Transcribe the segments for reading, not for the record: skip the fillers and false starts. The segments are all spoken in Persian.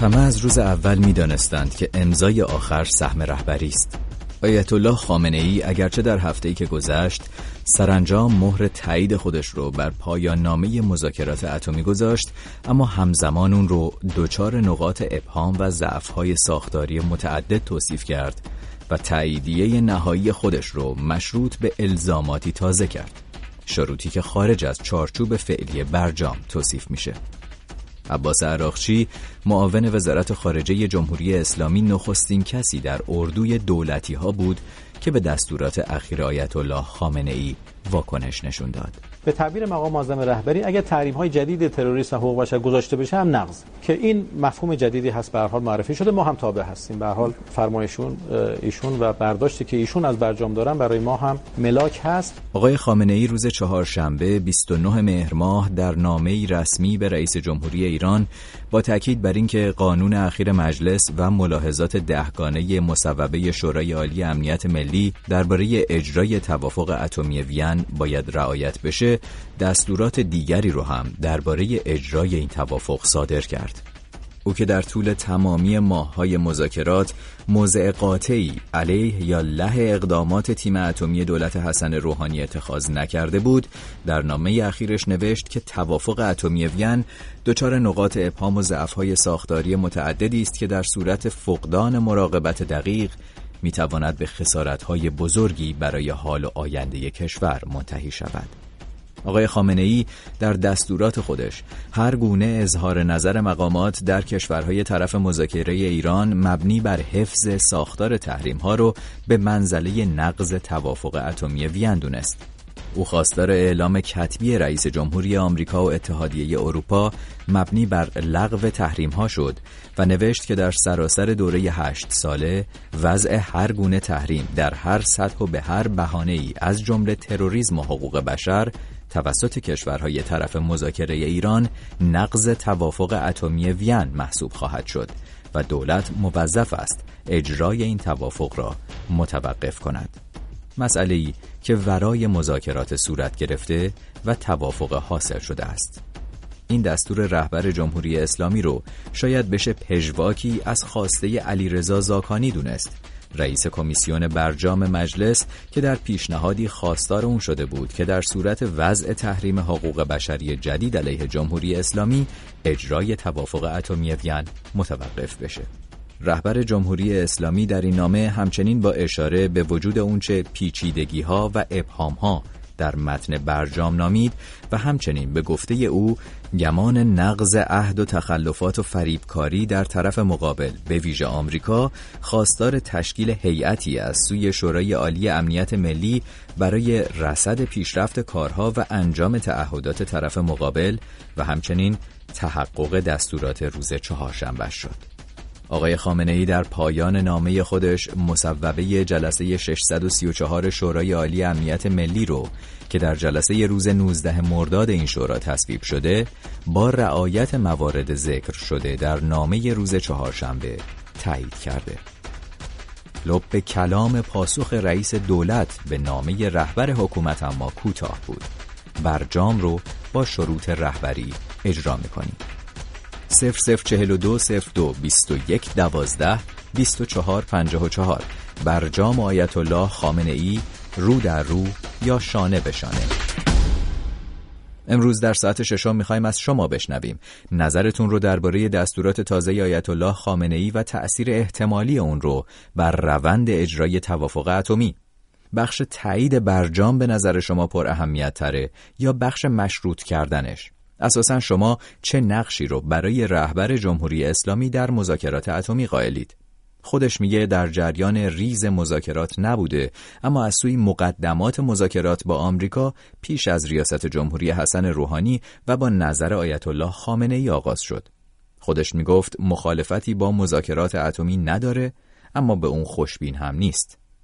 همه از روز اول می‌دانستند که امضای آخر سهم رهبری است. آیت الله خامنه‌ای اگرچه در هفته‌ای که گذشت سرانجام مهر تایید خودش رو بر پایان نامه مذاکرات اتمی گذاشت، اما همزمان اون رو دچار نقاط ابهام و ضعف‌های ساختاری متعدد توصیف کرد و تاییدیه نهایی خودش رو مشروط به الزاماتی تازه کرد، شروطی که خارج از چارچوب فعلی برجام توصیف میشه. عباس عراقچی معاون وزارت خارجه جمهوری اسلامی نخستین کسی در اردوی دولتی ها بود که به دستورات اخیر آیت الله خامنه‌ای واکنش نشون داد. به تعبیر مقام معظم رهبری اگه تحریم‌های جدید تروریسم و حقوق بشر گذاشته بشه هم نقض، که این مفهوم جدیدی هست، به هر حال معرفی شده، ما هم تابع هستیم. به هر حال فرمایشون ایشون و برداشتی که ایشون از برجام دارن برای ما هم ملاک هست. آقای خامنه‌ای روز چهارشنبه 29 مهر ماه در نامه‌ای رسمی به رئیس جمهوری ایران با تاکید بر اینکه قانون اخیر مجلس و ملاحظات دهگانه مصوبه شورای عالی امنیت ملی درباره اجرای توافق اتمی وین باید رعایت بشه، دستورات دیگری رو هم درباره اجرای این توافق صادر کرد. او که در طول تمامی ماه‌های مذاکرات موضع قاطعی علیه یا له اقدامات تیم اتمی دولت حسن روحانی اتخاذ نکرده بود، در نامه اخیرش نوشت که توافق اتمی وین دچار نقاط ابهام و ضعف‌های ساختاری متعددی است که در صورت فقدان مراقبت دقیق میتواند به خسارت‌های بزرگی برای حال و آینده کشور منتهی شود. آقای خامنه‌ای در دستورات خودش هر گونه اظهار نظر مقامات در کشورهای طرف مذاکره ایران مبنی بر حفظ ساختار تحریم‌ها رو به منزله نقض توافق اتمی وین دونست. او خواستار اعلام کتبی رئیس جمهوری آمریکا و اتحادیه اروپا مبنی بر لغو تحریم‌ها شد و نوشت که در سراسر دوره 8 ساله وضع هر گونه تحریم در هر سطح و به هر بهانه‌ای از جمله تروریسم و حقوق بشر توسط کشورهای طرف مذاکره ایران نقض توافق اتمی وین محسوب خواهد شد و دولت موظف است اجرای این توافق را متوقف کند. مسئله‌ای که ورای مذاکرات صورت گرفته و توافق حاصل شده است. این دستور رهبر جمهوری اسلامی رو شاید بشه پژواکی از خواسته علیرضا زاکانی دونست، رئیس کمیسیون برجام مجلس که در پیشنهادی خواستار اون شده بود که در صورت وضع تحریم حقوق بشری جدید علیه جمهوری اسلامی اجرای توافق اتمی وین متوقف بشه. رهبر جمهوری اسلامی در این نامه همچنین با اشاره به وجود اونچه پیچیدگی‌ها و ابهام‌ها در متن برجام نامید و همچنین به گفته او گمان نقض عهد و تخلفات و فریبکاری در طرف مقابل به ویژه آمریکا خواستار تشکیل هیئتی از سوی شورای عالی امنیت ملی برای رصد پیشرفت کارها و انجام تعهدات طرف مقابل و همچنین تحقق دستورات روز چهارشنبه شد. آقای خامنه‌ای در پایان نامه خودش مصوبه جلسه 634 شورای عالی امنیت ملی رو که در جلسه روز 19 مرداد این شورا تصویب شده با رعایت موارد ذکر شده در نامه روز چهارشنبه تایید کرده. لب کلام پاسخ رئیس دولت به نامه رهبر حکومت اما کوتاه بود. برجام رو با شروط رهبری اجرا می‌کنیم. 004221122454 برجام آیت الله خامنه‌ای، رو در رو یا شانه به شانه. امروز در ساعت 6 میخوایم از شما بشنویم نظرتون رو درباره دستورات تازه آیت الله خامنه‌ای و تأثیر احتمالی اون رو بر روند اجرای توافق اتمی. بخش تایید برجام به نظر شما پر اهمیت تره یا بخش مشروط کردنش؟ اساساً شما چه نقشی رو برای رهبر جمهوری اسلامی در مذاکرات اتمی قائلید؟ خودش میگه در جریان ریز مذاکرات نبوده، اما از سوی مقدمات مذاکرات با آمریکا پیش از ریاست جمهوری حسن روحانی و با نظر آیت الله خامنه‌ای آغاز شد. خودش میگفت مخالفتی با مذاکرات اتمی نداره، اما به اون خوشبین هم نیست.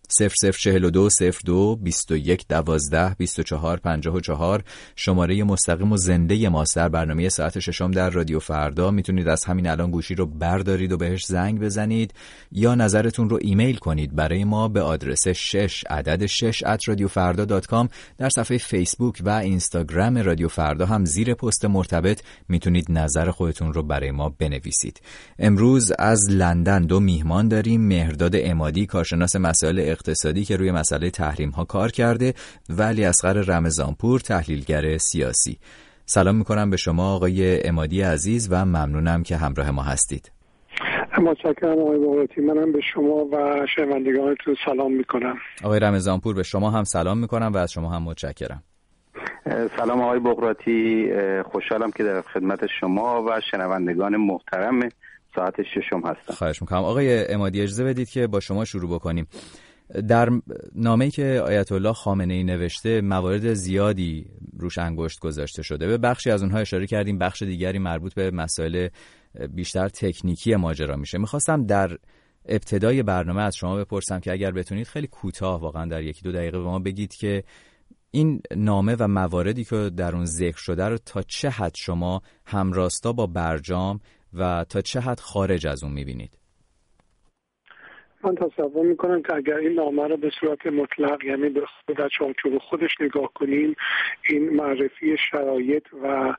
0042 02 21 12 24 54 شماره مستقیم و زنده ماست در برنامه ساعت ششم در رادیو فردا. میتونید از همین الان گوشی رو بردارید و بهش زنگ بزنید یا نظرتون رو ایمیل کنید برای ما به آدرس 6@radiofarda.com. در صفحه فیسبوک و اینستاگرام رادیو فردا هم زیر پست مرتبط میتونید نظر خودتون رو برای ما بنویسید. امروز از لندن 2 میهمان داریم. مهرداد عمادی، کارشناس مسائل اقتصادی که روی مسئله تحریم ها کار کرده، و علیاصغر رمضانپور، تحلیلگر سیاسی. سلام میکنم به شما آقای عمادی عزیز و ممنونم که همراه ما هستید. متشکرم آقای بغراتی. منم به شما و شنوندگانتون سلام میکنم. آقای رمضانپور، به شما هم سلام میکنم و از شما هم متشکرم. سلام آقای بغراتی، خوشحالم که در خدمت شما و شنوندگان محترم ساعت ششم هستم. خواهش میکنم. آقای عمادی، اجازه بدید که با شما شروع بکنیم. در نامه‌ای که آیت الله خامنه‌ای نوشته موارد زیادی روش انگشت گذاشته شده. به بخشی از اونها اشاره کردیم، بخش دیگری مربوط به مسائل بیشتر تکنیکی ماجرا میشه. میخواستم در ابتدای برنامه از شما بپرسم که اگر بتونید خیلی کوتاه، واقعا در 1-2 دقیقه به ما بگید که این نامه و مواردی که در اون ذکر شده رو تا چه حد شما همراستا با برجام و تا چه حد خارج از اون میبینید؟ من تصور میکنم که اگر این نامه رو به صورت مطلق، یعنی به در چارچوب خودش نگاه کنیم، این معرفی شرایط و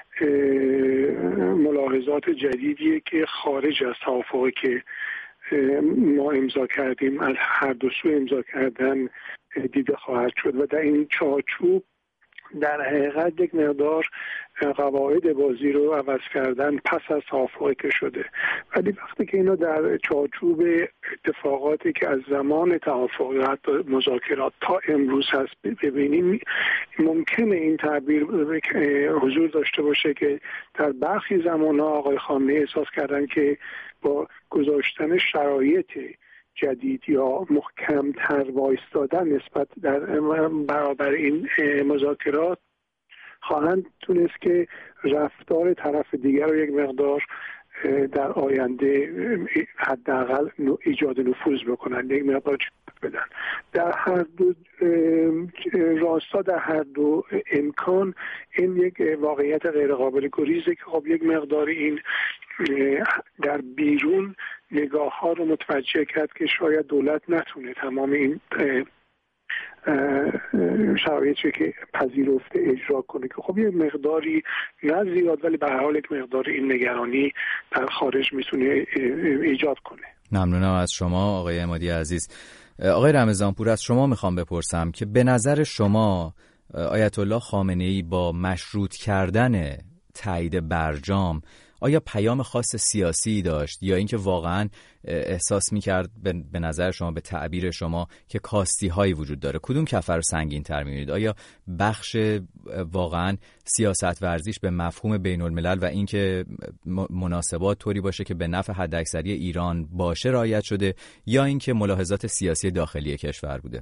ملاحظات جدیدیه که خارج از توافقی که ما امضا کردیم، از هر دو سو امضا کردن دیده خواهد شد و در این چارچوب در حقیقت یک مقدار قواعد بازی رو عوض کردن پس از توافقی که شده. ولی وقتی که اینو در چارچوب اتفاقاتی که از زمان توافق یا حتی مذاکرات تا امروز هست ببینیم، ممکنه این تعبیر حضور داشته باشه که در برخی زمانها آقای خامنه‌ای احساس کردن که با گذاشتن شرایط جدید یا محکم‌تر وایستادن نسبت در برابر این مذاکرات خواهند تونست که رفتار طرف دیگر رو یک مقدار در آینده حداقل ایجاد نفوذ بکنن، یک مقدار بدن. در هر دو راستا، در هر دو امکان، این یک واقعیت غیر قابل گریزه که خب یک مقدار این در بیرون نگاه ها رو متوجه کرد که شاید دولت نتونه تمام این شرایطی که پذیرفته اجرا کنه، که خب یه مقداری نه زیاد ولی به هر حال یک مقدار این نگرانی در خارج میتونه ایجاد کنه. ممنونم از شما آقای عمادی عزیز. آقای رمضانپور، از شما میخوام بپرسم که به نظر شما آیت الله خامنه‌ای با مشروط کردن تایید برجام آیا پیام خاص سیاسی داشت یا اینکه واقعا احساس میکرد به نظر شما، به تعبیر شما، که کاستی هایی وجود داره؟ کدوم کفه رو سنگین تر میبینید؟ آیا بخش واقعا سیاست ورزیش به مفهوم بین الملل و اینکه مناسبات طوری باشه که به نفع حداکثری ایران باشه رعایت شده، یا اینکه ملاحظات سیاسی داخلی کشور بوده؟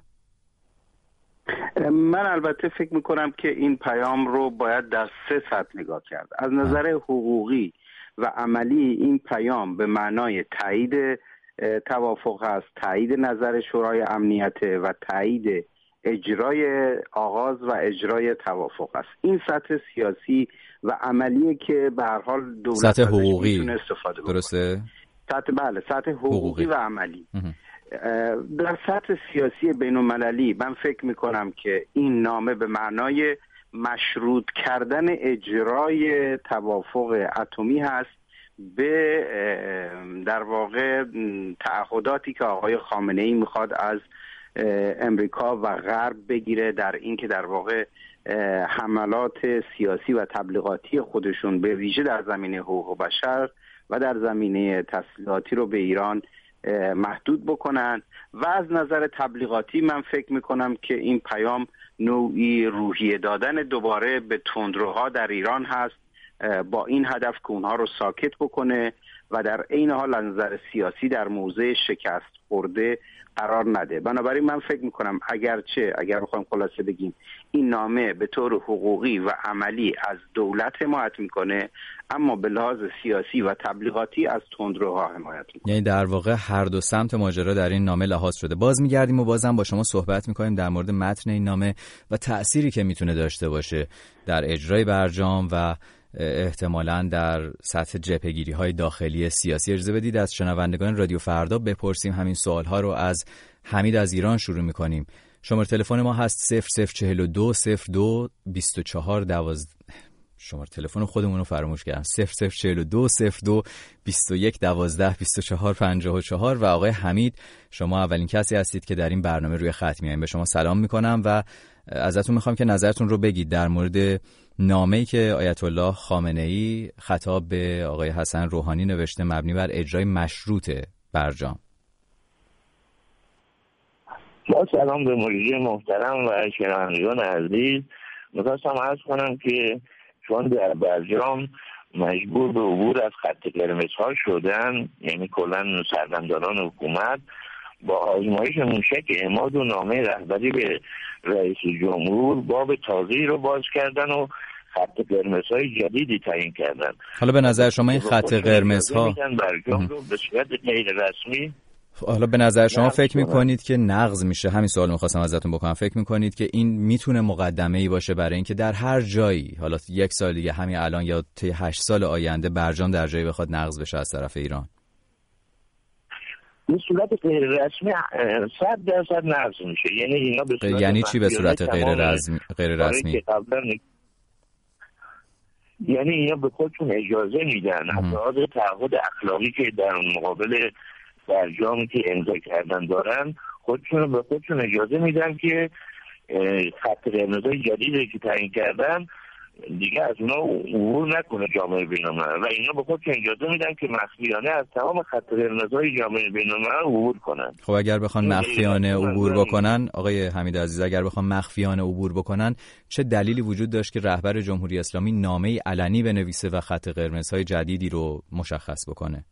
من البته فکر میکنم که این پیام رو باید در 3 سطح نگاه کرد. از نظر حقوقی و عملی این پیام به معنای تایید توافق است، تایید نظر شورای امنیت و تایید اجرای آغاز و اجرای توافق است. این سطح سیاسی و عملیه که به هر حال دولت سطح حقوقی میتونه استفاده بکنه. درسته؟ سطح حقوقی و عملی. در سطح سیاسی بین المللی من فکر میکنم که این نامه به معنای مشروط کردن اجرای توافق اتمی هست به در واقع تعهداتی که آقای خامنه‌ای میخواد از امریکا و غرب بگیره در این که در واقع حملات سیاسی و تبلیغاتی خودشون به ویژه در زمینه حقوق بشر و در زمینه تسلیحاتی رو به ایران محدود بکنن. و از نظر تبلیغاتی من فکر میکنم که این پیام نوعی روحیه دادن دوباره به تندروها در ایران هست، با این هدف که اونها رو ساکت بکنه و در عین حال از نظر سیاسی در موضع شکست خورده قرار نده. بنابراین من فکر میکنم اگر بخوایم خلاصه بگیم این نامه به طور حقوقی و عملی از دولت حمایت میکنه، اما به لحاظ سیاسی و تبلیغاتی از تندروها حمایت میکنه. یعنی در واقع هر دو سمت ماجرا در این نامه لحاظ شده. باز میگردیم و بازم با شما صحبت میکنیم در مورد متن این نامه و تأثیری که میتونه داشته باشه در اجرای برجام و احتمالاً در سطح جبهه‌گیری‌های داخلی سیاسی. اجازه بدید از شنوندگان رادیو فردا بپرسیم همین سوال‌ها رو. از حمید از ایران شروع می‌کنیم. شماره تلفن ما هست 0042 02 24 12. شماره تلفن خودمون رو فراموش کردم. 0042 02 21 12 24 54 و آقای حمید شما اولین کسی هستید که در این برنامه روی خط میایین. به شما سلام می‌کنم و ازتون می‌خوام که نظرتون رو بگید در مورد نامه‌ای که آیت الله خامنه‌ای خطاب به آقای حسن روحانی نوشته مبنی بر اجرای مشروط برجام. با سلام به مجری محترم و شنوندگان عزیز. می‌خواستم عرض کنم که چون در برجام مجبور به عبور از خط قرمزها شدن، یعنی کلاً سردمداران حکومت با آزمایش موشک اعماد و نامه رهبری به رئیس جمهور باب تازه‌ای رو باز کردن و خط قرمزهای جدیدی تعیین کردن. حالا به نظر شما این خط قرمزها برجام رو به صورت غیر رسمی، حالا به نظر شما فکر میکنید که نقض میشه؟ همین سوال میخواستم ازتون بکنم. فکر میکنید که این میتونه مقدمه‌ای باشه برای اینکه در هر جایی، حالا یک سال دیگه، همین الان یا طی 8 سال آینده، برجام در جایی بخواد نقض بشه از طرف ایران؟ به صورت غیر رسمی 100% نقض میشه. یعنی اینا به صورت یعنی چی به صورت غیر رسمی؟ یعنی اینا به خودشون اجازه میدن از لحاظ تعهد اخلاقی که در مقابل برجامی که امضا کردن دارن، خودشون به خودشون اجازه میدن که خط قرمزهای جدیدی که تعیین کردن دیگه از اونا عبور نکنه جامعه بین‌المللی، و اینا به خودشون اجازه میدن که مخفیانه از تمام خط قرمزهای جامعه بین‌المللی عبور کنن. خب اگر بخوان مخفیانه عبور بکنن، آقای حمید عزیز، اگر بخوان مخفیانه عبور بکنن، چه دلیلی وجود داشت که رهبر جمهوری اسلامی نامه‌ای علنی بنویسه و خط قرمزهای جدیدی رو مشخص بکنه؟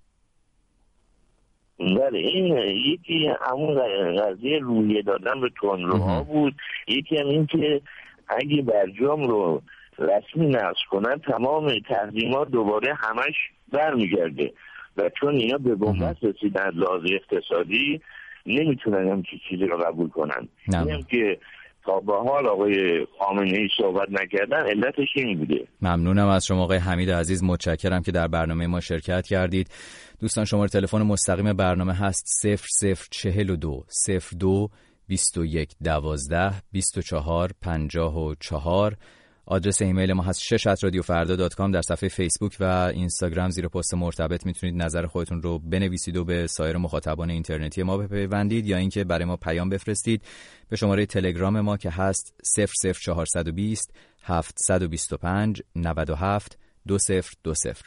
بله، این یکی همون قضیه روحیه دادن به تندروها بود. یکی هم این که اگه برجام رو رسمی نقض کنن تمام تحریمات دوباره همش برمیگرده و چون اینا به بنبست رسیدن از لحاظ اقتصادی نمیتونن همچین چیزی رو قبول کنن. اینم که تا به حال آقای خامنه‌ای صحبت نکردن علتش این بوده. ممنونم از شما آقای حمید عزیز، متشکرم که در برنامه ما شرکت کردید. دوستان شماره تلفن مستقیم برنامه هست 0042 02 21 12 24 54. آدرس ایمیل ما هست shesh@radiofarda.com. در صفحه فیسبوک و اینستاگرام زیر پست مرتبط میتونید نظر خودتون رو بنویسید و به سایر مخاطبان اینترنتی ما بپیوندید، یا اینکه برای ما پیام بفرستید به شماره تلگرام ما که هست 00420 725 97 2020.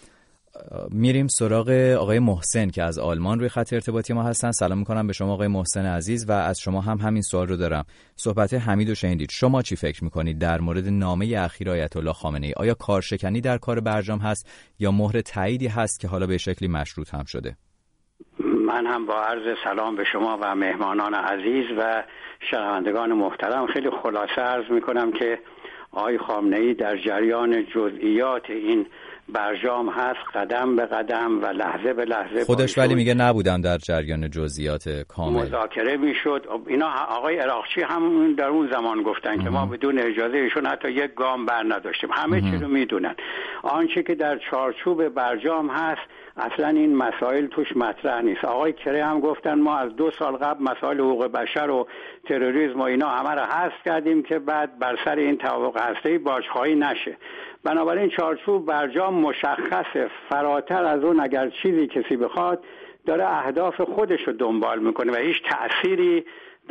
میریم سراغ آقای محسن که از آلمان روی خط ارتباطی ما هستن. سلام میکنم به شما آقای محسن عزیز و از شما هم همین سوال رو دارم. صحبت حمید رو شنیدید، شما چی فکر میکنید در مورد نامه اخیر آیت الله خامنه‌ای؟ آیا کارشکنی در کار برجام هست یا مهر تاییدی هست که حالا به شکلی مشروط هم شده؟ من هم با عرض سلام به شما و مهمانان عزیز و شنوندگان محترم خیلی خلاصه عرض میکنم که آقای خامنه‌ای در جریان جزئیات این برجام هست، قدم به قدم و لحظه به لحظه. خودش ولی میگه نبودم در جریان جزئیات کامل. مذاکره میشد. اینا آقای عراقچی هم در اون زمان گفتن که ما بدون اجازه ایشون حتی یک گام بر نداشتیم. همه چی رو میدونن. آنچه که در چارچوب برجام هست اصلا این مسائل توش مطرح نیست. آقای کره هم گفتن ما از 2 سال قبل مسائل حقوق بشر و تروریسم و اینا همه رو حذف کردیم که بعد بر سر این توافق هسته‌ای باجخواهی نشه. بنابراین چارچوب برجام مشخصه. فراتر از اون اگر چیزی کسی بخواد داره اهداف خودش رو دنبال میکنه و هیچ تأثیری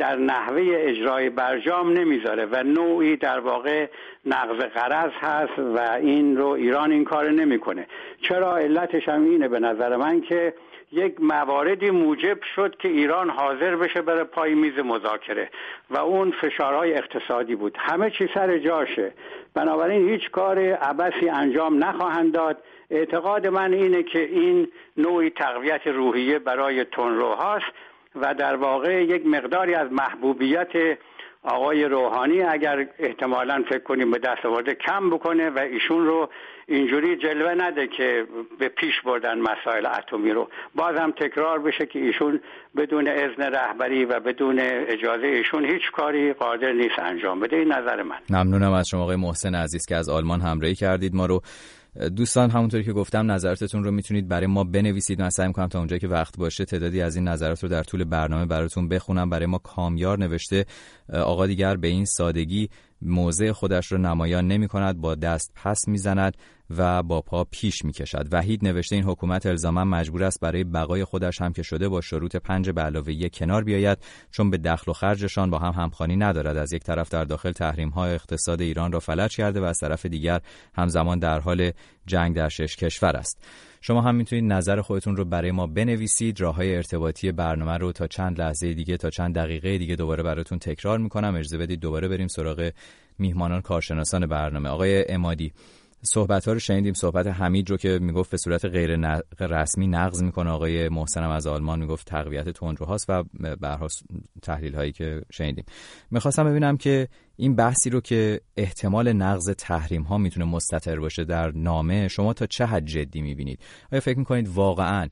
در نحوه اجرای برجام نمیذاره و نوعی در واقع نقض غرض هست و این رو ایران این کار نمیکنه. چرا؟ علتش هم اینه به نظر من که یک مواردی موجب شد که ایران حاضر بشه بره پای میز مذاکره و اون فشارهای اقتصادی بود. همه چی سر جاشه، بنابراین هیچ کار عبثی انجام نخواهند داد. اعتقاد من اینه که این نوعی تقویت روحیه برای تندروهاست و در واقع یک مقداری از محبوبیت آقای روحانی اگر احتمالاً فکر کنیم به دست آورده کم بکنه و ایشون رو اینجوری جلوه نده که به پیش بردن مسائل اتمی رو. بازم تکرار بشه که ایشون بدون اذن رهبری و بدون اجازه ایشون هیچ کاری قادر نیست انجام بده. این نظر من. ممنونم از شما آقای محسن عزیز که از آلمان همراهی کردید ما رو. دوستان همونطوری که گفتم نظراتتون رو میتونید برای ما بنویسید. من سعی می‌کنم تا اونجایی که وقت باشه تعدادی از این نظرات رو در طول برنامه براتون بخونم. برای ما کامیار نوشته آقا دیگر به این سادگی موضع خودش رو نمایان نمی‌کند، با دست پس می‌زند و با پا پیش می‌کشد. وحید نوشته این حکومت الزاما مجبور است برای بقای خودش هم که شده با شروط 5+1 کنار بیاید، چون به دخل و خرجشان با هم همخوانی ندارد. از یک طرف در داخل تحریم‌های اقتصاد ایران را فلج کرده و از طرف دیگر همزمان در حال جنگ در 6 کشور است. شما هم میتونید نظر خودتون رو برای ما بنویسید. راههای ارتباطی برنامه رو تا چند لحظه دیگه، تا چند دقیقه دیگه دوباره براتون تکرار میکنم. اجازه بدید دوباره بریم سراغ میهمانان کارشناسان برنامه. آقای عمادی، صحبت‌ها رو شنیدیم. صحبت حمید رو که میگفت به صورت غیر رسمی نقض میکنه، آقای محسن از آلمان میگفت تقویت تندروهاست و به هر حال تحلیل هایی که شنیدیم. میخواستم ببینم که این بحثی رو که احتمال نقض تحریم ها میتونه مستتر باشه در نامه، شما تا چه حد جدی میبینید؟ آیا فکر میکنید واقعاً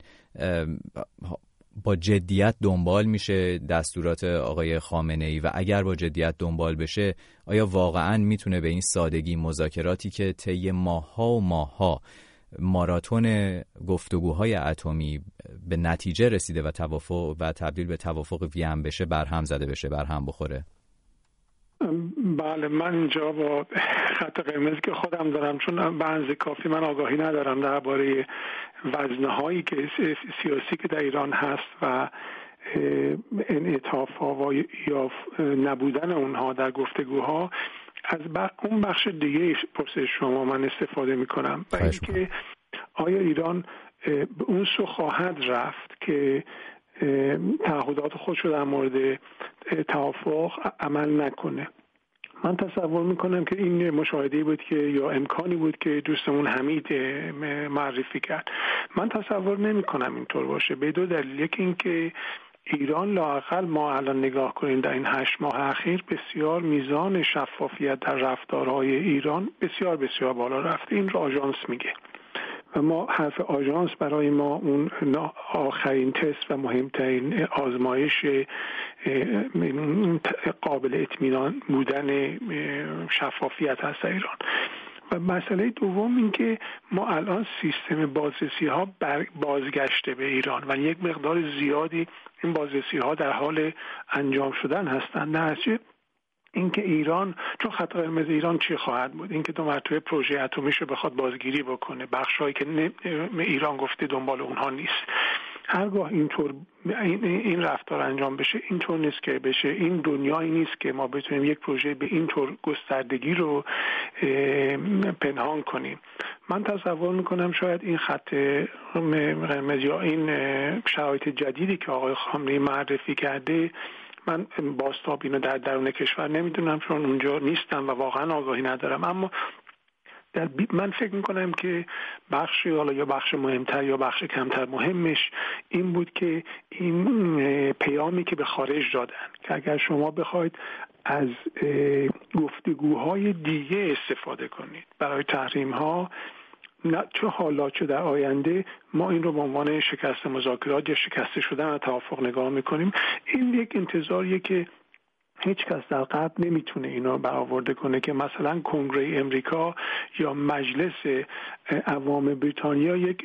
با جدیت دنبال میشه دستورات آقای خامنه‌ای و اگر با جدیت دنبال بشه آیا واقعاً میتونه به این سادگی مذاکراتی که طی ماه‌ها ماراتون گفتگوهای اتمی به نتیجه رسیده و توافق و تبدیل به توافق وین بشه برهم زده بشه، برهم بخوره؟ بله، من اینجا با خط قرمزی که خودم دارم، چون به اندازه کافی من آگاهی ندارم درباره وزنه‌هایی که سیاسی که در ایران هست و انعطاف‌ها و یا نبودن اونها در گفتگوها. از اون بخش دیگه پرسش شما من استفاده می‌کنم و اینکه آیا ایران به اون سو خواهد رفت که تعهدات خودش رو در مورد توافق عمل نکنه. من تصور میکنم که این مشاهده‌ای بود که یا امکانی بود که دوستمون حمید معرفی کرد. من تصور نمیکنم اینطور باشه به دو دلیل. یکی این که ایران لااقل ما الان نگاه کنیم در این 8 ماه اخیر بسیار میزان شفافیت در رفتارهای ایران بسیار بسیار بالا رفته. این را آژانس میگه و ما حرف آژانس برای ما اون آخرین تست و مهمترین آزمایش قابل اطمینان بودن شفافیت هست در ایران. و مسئله دوم این که ما الان سیستم بازرسی ها بازگشته به ایران و یک مقدار زیادی این بازرسی ها در حال انجام شدن هستند. نتیجه اینکه ایران، چون خط قرمز ایران چی خواهد بود؟ اینکه دو مرتبه پروژه اتمیش رو بخواد بازگیری بکنه، بخشایی که ایران گفته دنبال اونها نیست. هرگاه اینطور این رفتار انجام بشه، اینطور نیست که بشه. این دنیایی نیست که ما بتونیم یک پروژه به اینطور گستردگی رو پنهان کنیم. من تصور میکنم شاید این خط قرمز یا این شرایط جدیدی که آقای خامنه‌ای معرفی کرده، من بازتاب اینو در درون کشور نمیدونم چون اونجا نیستم و واقعا آگاهی ندارم، اما من فکر میکنم که بخشی، حالا یا بخش مهمتر یا بخش کمتر مهمش این بود که این پیامی که به خارج دادن که اگر شما بخواید از گفتگوهای دیگه استفاده کنید برای تحریم ها، نه چه حالا چه در آینده، ما این رو به عنوان شکست مذاکرات یا شکست شدن از توافق نگاه میکنیم. این یک انتظاریه که هیچ کس در غرب نمیتونه اینو برآورده کنه که مثلا کنگره امریکا یا مجلس عوام بریتانیا یک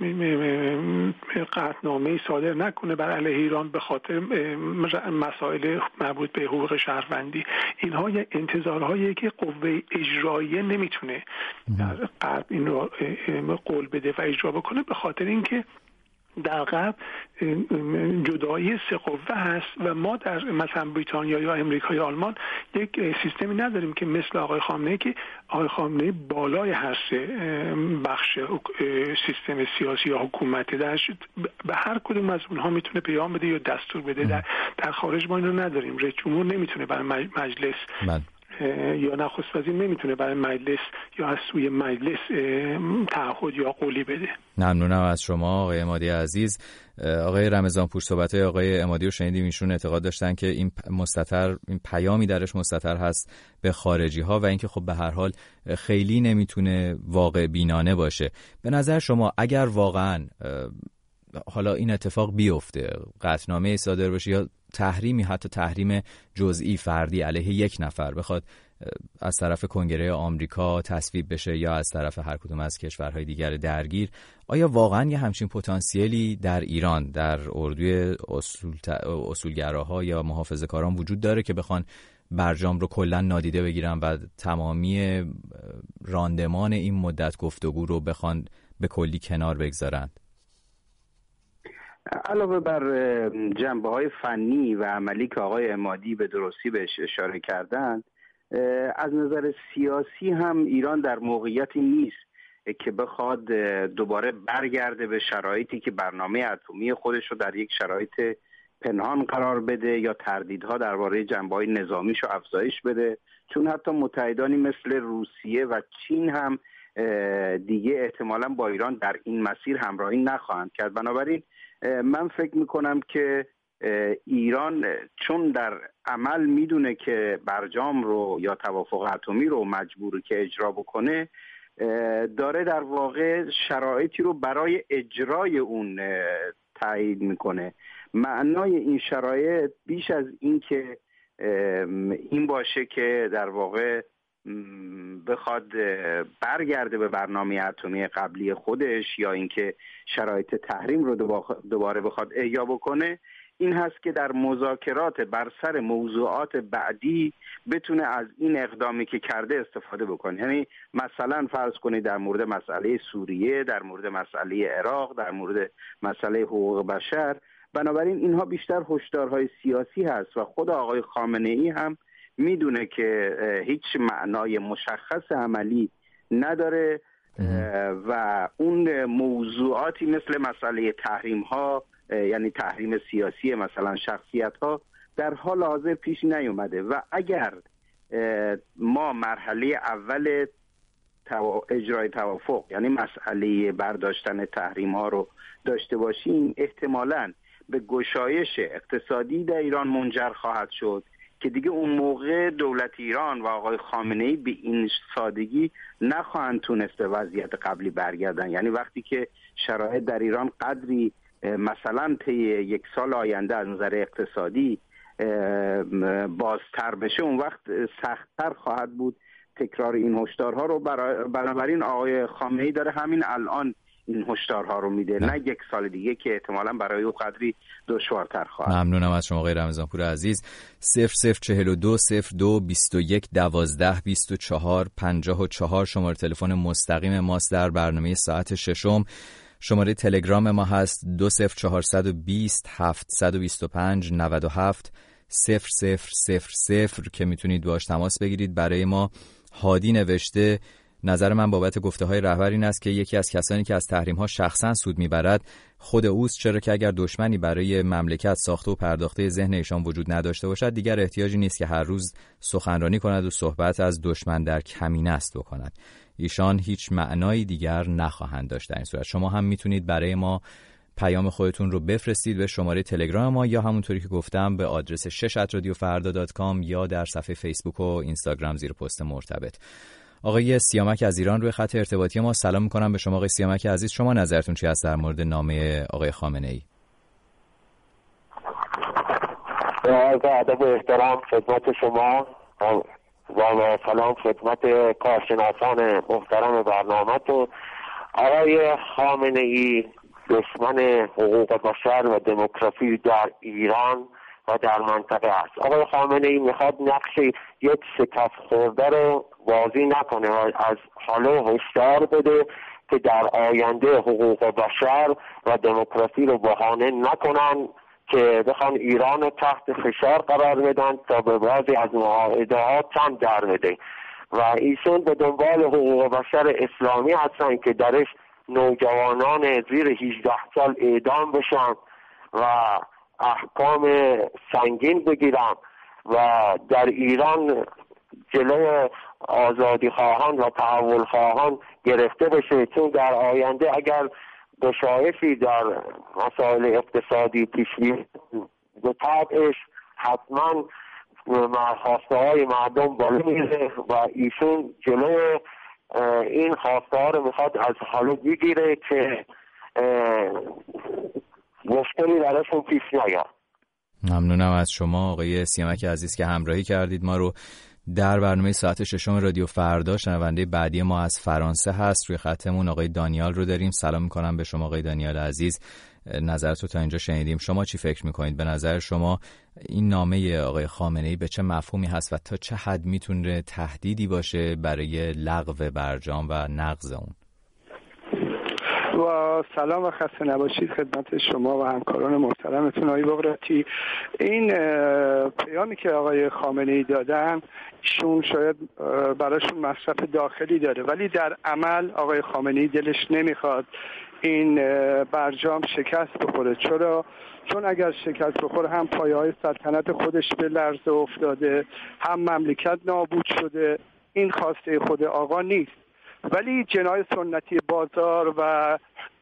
قطعنامه صادر نکنه بر علیه ایران به خاطر مسائل مربوط به حقوق شهروندی. اینها یک انتظارهایی که قوه اجراییه نمیتونه در غرب این رو قول بده و اجرا بکنه، به خاطر اینکه در غرب جدایی سه قوه هست و ما در مثلا بریتانیا یا امریکا یا آلمان یک سیستمی نداریم که مثل آقای خامنه‌ای، که آقای خامنه‌ای بالای هر سه بخش سیستم سیاسی یا حکومتی به هر کدوم از اونها میتونه پیام بده یا دستور بده. در خارج ما اینو نداریم. رئیس جمهور نمیتونه برای مجلس یا نخست وزیر نمیتونه برای مجلس یا از سوی مجلس تعهد یا قولی بده. ممنونم از شما آقای عمادی عزیز. آقای رمضانپور، صحبت‌های آقای عمادی رو شنیدیم. ایشون اعتقاد داشتن که این پیامی درش مستتر هست به خارجی‌ها و اینکه خب به هر حال خیلی نمیتونه واقع بینانه باشه. به نظر شما اگر واقعاً حالا این اتفاق بیفته، قطعنامه صادر بشه یا تحریمی، حتی تحریم جزئی فردی علیه یک نفر بخواد از طرف کنگره آمریکا تصویب بشه یا از طرف هر کدوم از کشورهای دیگر درگیر، آیا واقعا یه همچین پتانسیلی در ایران، در اردوی اصولگراها یا محافظه‌کاران وجود داره که بخوان برجام رو کلا نادیده بگیرن و تمامی راندمان این مدت گفتگو رو بخوان به کلی کنار بگذارن؟ علاوه بر جنبه‌های فنی و عملی که آقای عمادی به درستی بهش اشاره کردن، از نظر سیاسی هم ایران در موقعیتی نیست که بخواد دوباره برگرده به شرایطی که برنامه اتمی خودش رو در یک شرایط پنهان قرار بده یا تردیدها درباره جنبه‌های نظامیش رو افزایش بده، چون حتی متحدانی مثل روسیه و چین هم دیگه احتمالاً با ایران در این مسیر همراهی نخواهند کرد. بنابراین من فکر میکنم که ایران چون در عمل میدونه که برجام رو یا توافق اتمی رو مجبوره که اجرا بکنه، داره در واقع شرایطی رو برای اجرای اون تایید میکنه. معنای این شرایط بیش از این که این باشه که در واقع بخواد برگرده به برنامه اتمی قبلی خودش یا اینکه شرایط تحریم رو دوباره بخواد احیا بکنه، این هست که در مذاکرات بر سر موضوعات بعدی بتونه از این اقدامی که کرده استفاده بکنه. یعنی مثلا فرض کنید در مورد مسئله سوریه، در مورد مسئله عراق، در مورد مسئله حقوق بشر. بنابراین اینها بیشتر هشدارهای سیاسی هست و خود آقای خامنه‌ای هم میدونه که هیچ معنای مشخص عملی نداره و اون موضوعاتی مثل مسئله تحریم ها، یعنی تحریم سیاسی مثلا شخصیت ها، در حال حاضر پیش نیومده و اگر ما مرحله اول اجرای توافق، یعنی مسئله برداشتن تحریم ها رو داشته باشیم، احتمالاً به گشایش اقتصادی در ایران منجر خواهد شد که دیگه اون موقع دولت ایران و آقای خامنه‌ای به این سادگی نخواهند تونست به وضعیت قبلی برگردن. یعنی وقتی که شرایط در ایران قدری مثلا طی یک سال آینده از نظر اقتصادی بازتر بشه، اون وقت سخت‌تر خواهد بود تکرار این هشدارها رو. بنابراین آقای خامنه‌ای داره همین الان این هشدارها رو میده، نه یک سال دیگه که احتمالاً برای او قدری دشوارتر خواهد. ممنونم از شما آقای رمضانپور عزیز. 0042 02 21 12 24 54 شماره تلفن مستقیم ماست در برنامه ساعت ششم. شماره تلگرام ما هست 20420 725 97 0000 که میتونید باهاش تماس بگیرید. برای ما هادی نوشته: نظر من بابت گفته‌های رهبر این است که یکی از کسانی که از تحریم‌ها شخصاً سود می‌برد خود اوست، چرا که اگر دشمنی برای مملکت ساخته و پرداخته ذهن ایشان وجود نداشته باشد دیگر احتیاجی نیست که هر روز سخنرانی کند و صحبت از دشمن در کمینه است بکند. ایشان هیچ معنایی دیگر نخواهند داشت. در این صورت شما هم میتونید برای ما پیام خودتون رو بفرستید به شماره تلگرام ما یا همونطوری که گفتم به آدرس 6@radiofarda.com یا در صفحه فیسبوک و اینستاگرام زیر پست مرتبط. آقای سیامک از ایران روی خط ارتباطی ما. سلام میکنم به شما آقای سیامک عزیز. شما نظرتون چی است در مورد نامه آقای خامنه‌ای؟ با عرض ادب و احترام خدمت شما و سلام خدمت کارشناسان محترم برنامه. تو آقای خامنه‌ای دشمن حقوق بشر و دموکراسی در ایران و در منطقه است. آقای خامنه‌ای میخواد نقش یک شکست خورده رو بازی نکنه و از حالا هشدار بده که در آینده حقوق بشر و دموکراسی رو بهانه نکنن که بخوان ایران رو تحت فشار قرار بدن تا به بعضی از معاهدات هم در بده. و ایشون به دنبال حقوق بشر اسلامی هستن که درش نوجوانان زیر 18 سال اعدام بشن و احکام سنگین بگیرن و در ایران جلوی آزادی خواهان و تحول خواهان گرفته بشه، چون در آینده اگر گشایشی در مسائل اقتصادی پیش بیاد به طبعش حتما خواسته های مردم بالا میره و ایشون جلوی این خواسته ها رو میخواد از حالا بگیره که مشکلی درشون پیش نیاد. ممنونم از شما آقای سیامک عزیز که همراهی کردید ما رو در برنامه ساعت 6 رادیو فردا. شنونده بعدی ما از فرانسه هست، روی خطمون آقای دانیال رو داریم. سلام میکنم به شما آقای دانیال عزیز. نظرتو تا اینجا شنیدیم، شما چی فکر میکنید؟ به نظر شما این نامه آقای خامنه‌ای به چه مفهومی هست و تا چه حد میتونه تهدیدی باشه برای لغو برجام و نقض اون؟ و سلام و خسته نباشید خدمت شما و همکاران محترمتون. آقای بغراتی، این پیامی که آقای خامنه‌ای دادن ایشون شاید براشون مصرف داخلی داره، ولی در عمل آقای خامنه‌ای دلش نمیخواد این برجام شکست بخوره. چون اگر شکست بخوره هم پایه‌های سلطنت خودش به لرزه افتاده، هم مملکت نابود شده. این خواسته خود آقا نیست، ولی جناح سنتی بازار و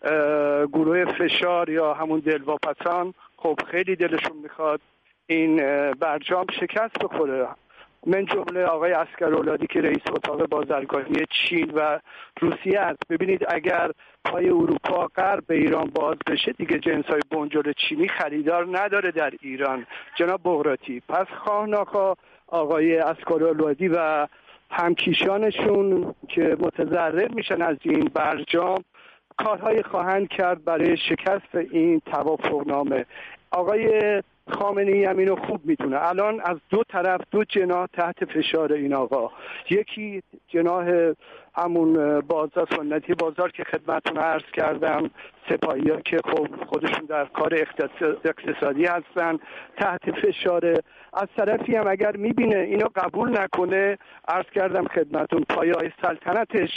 گروه فشار یا همون دلواپسان خب خیلی دلشون میخواد این برجام شکست بخوره. من جمله آقای عسکرولادی که رئیس اتاق بازرگانی چین و روسیه است. ببینید اگر پای اروپا غرب به ایران باز بشه دیگه جنس‌های بنجل چینی خریدار نداره در ایران. جناب بغراتی، پس خواه ناخواه آقای عسکرولادی و همکیشانشون که متضرر میشن از این برجام کارهای خواهند کرد برای شکست این توافقنامه. آقای خامنه‌ای هم اینو خوب میتونه. الان از دو طرف دو جناح تحت فشار این آقا، یکی جناح همون بازار سنتی بازار که خدمتتون عرض کردم، سپاهی‌ها که خب خودشون در کار اقتصادی هستن تحت فشاره. از طرفی هم اگر میبینه اینو قبول نکنه، عرض کردم خدمتتون پایه‌های سلطنتش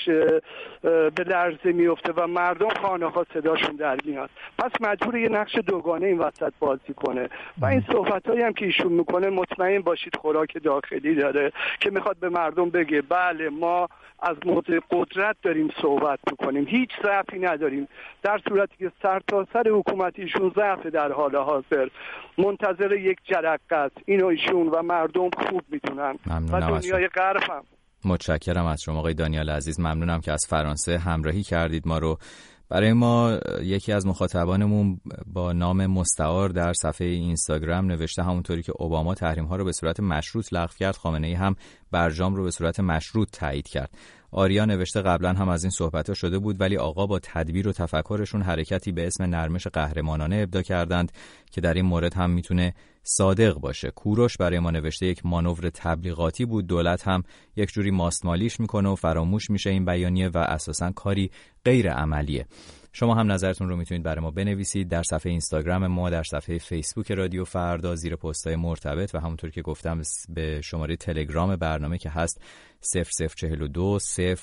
به لرزه میفته و مردم خانه‌ها صداشون در میاد. پس مجبور یه نقش دوگانه این وسط بازی کنه و این صحبتایی هم که ایشون میکنه مطمئن باشید خوراک داخلی داره که میخواد به مردم بگه بله ما از موضع قدرت داریم صحبت میکنیم، هیچ ضعفی نداریم، در صورتی که سرتاسر حکومتیشون ضعف در حال حاضر منتظر یک جرقه است. اینو ایشون و مردم خوب میتونن و دنیای غرب هم. متشکرم از شما آقای دانیال عزیز، ممنونم که از فرانسه همراهی کردید ما رو. برای ما یکی از مخاطبانمون با نام مستعار در صفحه اینستاگرام نوشته همونطوری که اوباما تحریم‌ها رو به صورت مشروط لغو کرد، خامنه‌ای هم برجام رو به صورت مشروط تایید کرد. آریا نوشته قبلا هم از این صحبت‌ها شده بود ولی آقا با تدبیر و تفکرشون حرکتی به اسم نرمش قهرمانانه ابدا کردند که در این مورد هم میتونه صادق باشه. کوروش برای ما نوشته یک مانور تبلیغاتی بود، دولت هم یک جوری ماستمالیش میکنه و فراموش میشه این بیانیه و اساساً کاری غیر عملیه. شما هم نظرتون رو میتونید برای ما بنویسید در صفحه اینستاگرام ما، در صفحه فیسبوک رادیو فردا زیر پست‌های مرتبط و همونطور که گفتم به شماره تلگرام برنامه که هست 0042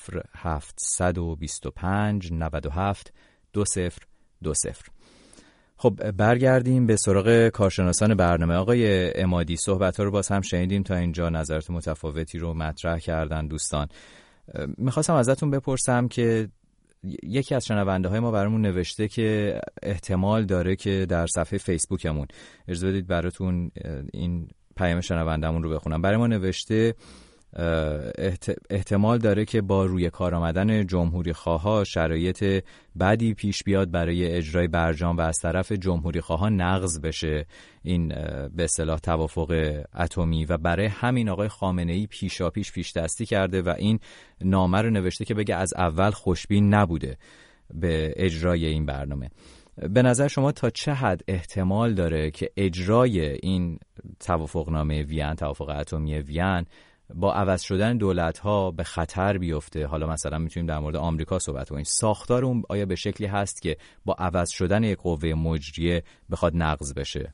0725 97 2020. خب برگردیم به سراغ کارشناسان برنامه. آقای عمادی، صحبت‌ها رو باز هم شنیدیم، تا اینجا نظرات متفاوتی رو مطرح کردن دوستان. میخواستم ازتون بپرسم که یکی از شنونده های ما برامون نوشته که احتمال داره که در صفحه فیسبوکمون، اجازه بدید براتون این پیام شنوندمون رو بخونم. برای ما نوشته احتمال داره که با روی کار آمدن جمهوری خواها شرایط بعدی پیش بیاد برای اجرای برجام و از طرف جمهوری خواها نقض بشه این به اصطلاح توافق اتمی و برای همین آقای خامنه‌ای پیشاپیش پیش دستی کرده و این نامه رو نوشته که بگه از اول خوشبین نبوده به اجرای این برنامه. به نظر شما تا چه حد احتمال داره که اجرای این توافقنامه وین، توافق اتمی وین با عوض شدن دولت‌ها به خطر بیفته؟ حالا مثلا میتونیم در مورد آمریکا صحبت کنیم. ساختار اون آیا به شکلی هست که با عوض شدن یک قوه مجریه بخواد نقض بشه؟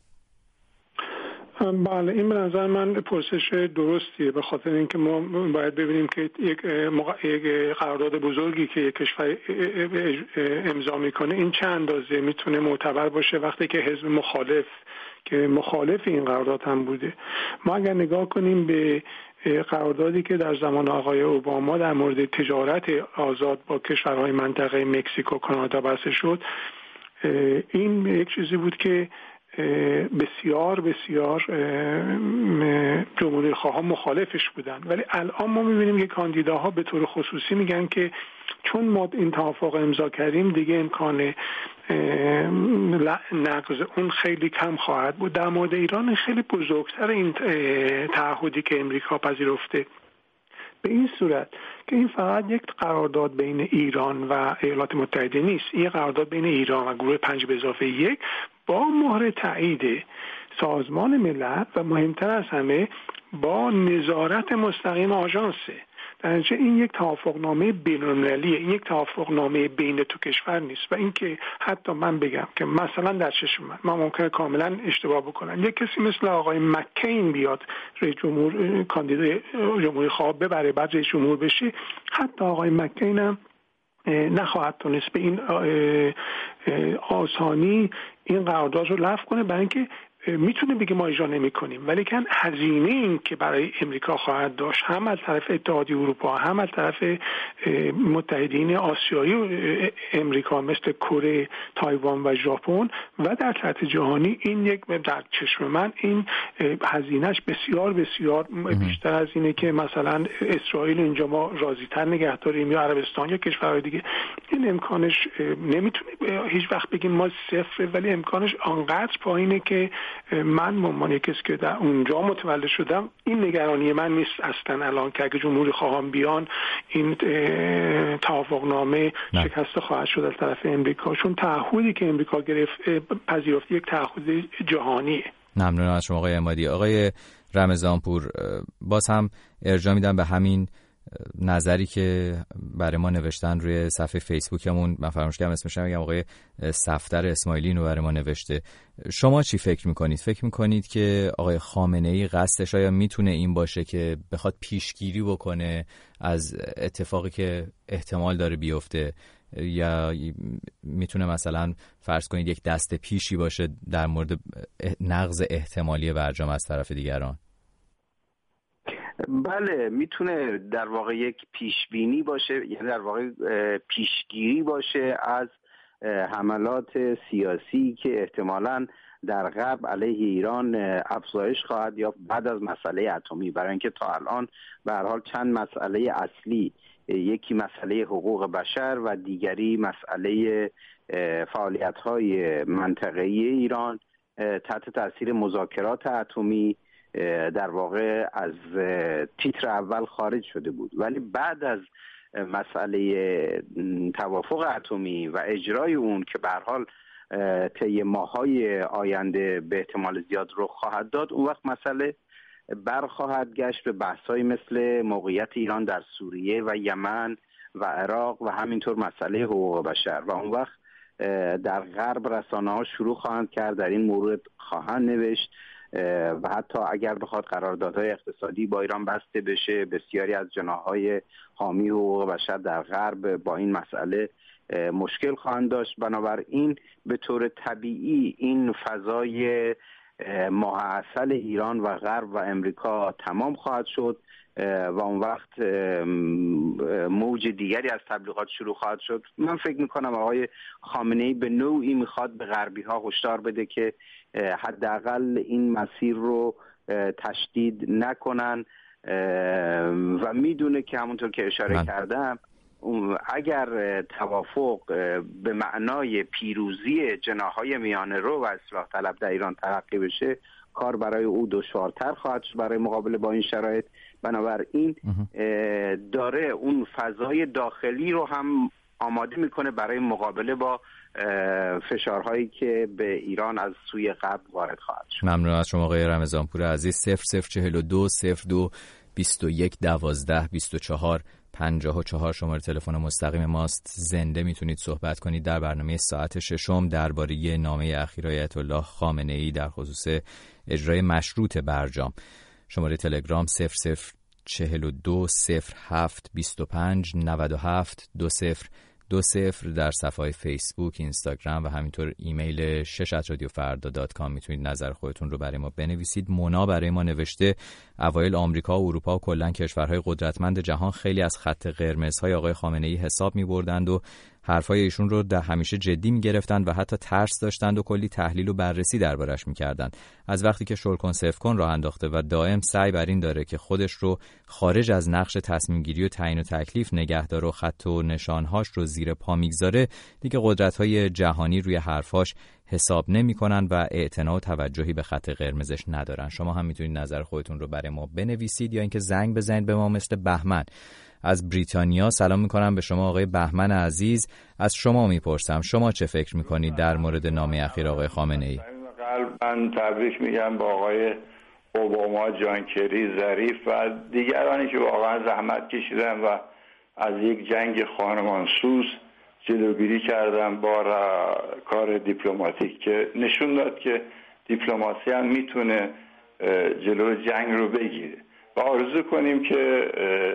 بله، این به نظر من پرسش درستیه، به خاطر اینکه ما باید ببینیم که یک قرارداد بزرگی که یک کشور امضا میکنه این چه اندازه میتونه معتبر باشه وقتی که حزب مخالف این قرارداد هم بوده. ما اگر نگاه کنیم به قراردادی که در زمان آقای اوباما در مورد تجارت آزاد با کشورهای منطقه مکزیک و کانادا بحث شد، این یک چیزی بود که بسیار جمهوری خواهان مخالفش بودن، ولی الان ما میبینیم که کاندیداها به طور خصوصی میگن که چون ما این توافق امضا کردیم دیگه امکان نقض اون خیلی کم خواهد بود. در مورد ایران خیلی بزرگتر این تعهدی که امریکا پذیرفته، به این صورت که این فقط یک قرارداد بین ایران و ایالات متحده نیست، این قرارداد بین ایران و گروه 5+1 با مهر تایید سازمان ملل و مهمتر از همه با نظارت مستقیم آژانسه. در نتیجه این یک توافقنامه بین‌المللیه، این یک توافقنامه بین دو کشور نیست. و اینکه حتی من بگم که مثلا در چشم من ممکنه کاملا اشتباه بکنم، یک کسی مثل آقای مکین بیاد رئیس جمهور کاندیدای جمهوری خواه ببره بعد رئیس جمهور بشه، حتی آقای مکین هم نخواهد تونست به این آسانی این قرارداد رو لغو کنه، برای اینکه میتونه بگه ما اجرا نمی‌کنیم، ولی کن هزینه این که برای امریکا خواهد داشت هم از طرف اتحادیه اروپا هم از طرف متحدین آسیایی و امریکا مثل کره، تایوان و ژاپن و در سطح جهانی، این یک در چشم من این هزینهش بسیار بیشتر از اینه که مثلا اسرائیل اینجا ما راضی‌تر نگه داریم یا عربستان یا کشورهای دیگه. این امکانش نمیتونه هیچ وقت بگیم ما صفر، ولی امکانش آنقدر پایینه که من به عنوان کسی که در اونجا متولد شدم این نگرانی من نیست اصلا الان که اگه جمهوری خواهان بیان این توافقنامه شکست خواهد شد از طرف امریکا، چون تعهدی که امریکا پذیرفت یک تعهد جهانیه. ممنونم از شما آقای عمادی. آقای رمضانپور، باز هم ارجاع میدم به همین نظری که برای ما نوشتن روی صفحه فیسبوکمون. من فراموش کردم اسمش رو بگم، آقای صفدر اسماعیلی رو برای ما نوشته. شما چی فکر میکنید؟ فکر میکنید که آقای خامنه‌ای قصدش آیا میتونه این باشه که بخواد پیشگیری بکنه از اتفاقی که احتمال داره بیفته، یا میتونه مثلا فرض کنید یک دست پیشی باشه در مورد نقض احتمالی برجام از طرف دیگران؟ بله، میتونه در واقع یک پیشبینی باشه، یعنی در واقع پیشگیری باشه از حملات سیاسی که احتمالاً در غرب علیه ایران افزایش خواهد یافت بعد از مسئله اتمی، برای اینکه تا الان به هر حال چند مسئله اصلی، یکی مسئله حقوق بشر و دیگری مسئله فعالیت‌های منطقه‌ای ایران تحت تاثیر مذاکرات اتمی در واقع از تیتر اول خارج شده بود. ولی بعد از مسئله توافق اتمی و اجرای اون که به هر حال طی ماه‌های آینده به احتمال زیاد رخ خواهد داد، اون وقت مسئله برخواهد گشت به بحث‌های مثل موقعیت ایران در سوریه و یمن و عراق و همینطور مسئله حقوق بشر، و اون وقت در غرب رسانه‌ها شروع خواهند کرد در این مورد خواهند نوشت و حتی اگر بخواد قراردادهای اقتصادی با ایران بسته بشه، بسیاری از جناح‌های حامی حقوق بشر در غرب با این مسئله مشکل خواهند داشت. بنابراین به طور طبیعی این فضای ماه عسل ایران و غرب و امریکا تمام خواهد شد و اون وقت موج دیگری از تبلیغات شروع خواهد شد. من فکر میکنم آقای خامنه‌ای به نوعی میخواد به غربی ها هشدار بده که حداقل این مسیر رو تشدید نکنن و میدونه که همونطور که اشاره کردم اگر توافق به معنای پیروزی جناح‌های میانه رو و اصلاح طلب در ایران تلقی بشه، کار برای او دشوارتر خواهد شد برای مقابله با این شرایط. بنابراین داره اون فضای داخلی رو هم آماده میکنه برای مقابله با فشارهایی که به ایران از سوی غرب وارد خواهد شد. ممنون از شما آقای رمضانپور عزیز. 0042 02 21 12 24 54 شماره تلفن مستقیم ماست. زنده میتونید صحبت کنید در برنامه ساعت ششم درباره نامه اخیر آیت الله خامنه‌ای در خصوص اجرای مشروط برجام. شماره تلگرام 0042 07 25 97 20 در صفحه فیسبوک، اینستاگرام و همینطور ایمیل شش@radiofarda.com میتونید نظر خودتون رو برای ما بنویسید. مونا برای ما نوشته اوایل آمریکا و اروپا و کلا کشورهای قدرتمند جهان خیلی از خط قرمزهای آقای خامنه‌ای حساب می‌بردند و حرفای ایشون رو در همیشه جدی می‌گرفتند و حتی ترس داشتند و کلی تحلیل و بررسی دربارش می‌کردند. از وقتی که شل کن صفر کن راه انداخته و دائم سعی بر این داره که خودش رو خارج از نقش تصمیم گیری و تعیین و تکلیف نگه داره و خط و نشانهاش رو زیر پا میگذاره، دیگه قدرت‌های جهانی روی حرفاش حساب نمی‌کنن و اعتنا و توجهی به خط قرمزش ندارن. شما هم میتونید نظر خودتون رو برای ما بنویسید یا اینکه زنگ بزنید به ما. مثل بهمن از بریتانیا سلام میکنم به شما آقای بهمن عزیز. از شما میپرسم شما چه فکر میکنید در مورد نامه اخیر آقای خامنه‌ای؟ قلباً تبریک میگم با آقای اوباما، جان کری، ظریف و دیگرانی که واقعا زحمت کشیدن و از یک جنگ خانمانسوز جلوگیری کردن با کار دیپلماتیک که نشون داد که دیپلماسی هم میتونه جلو جنگ رو بگیره و آرزو کنیم که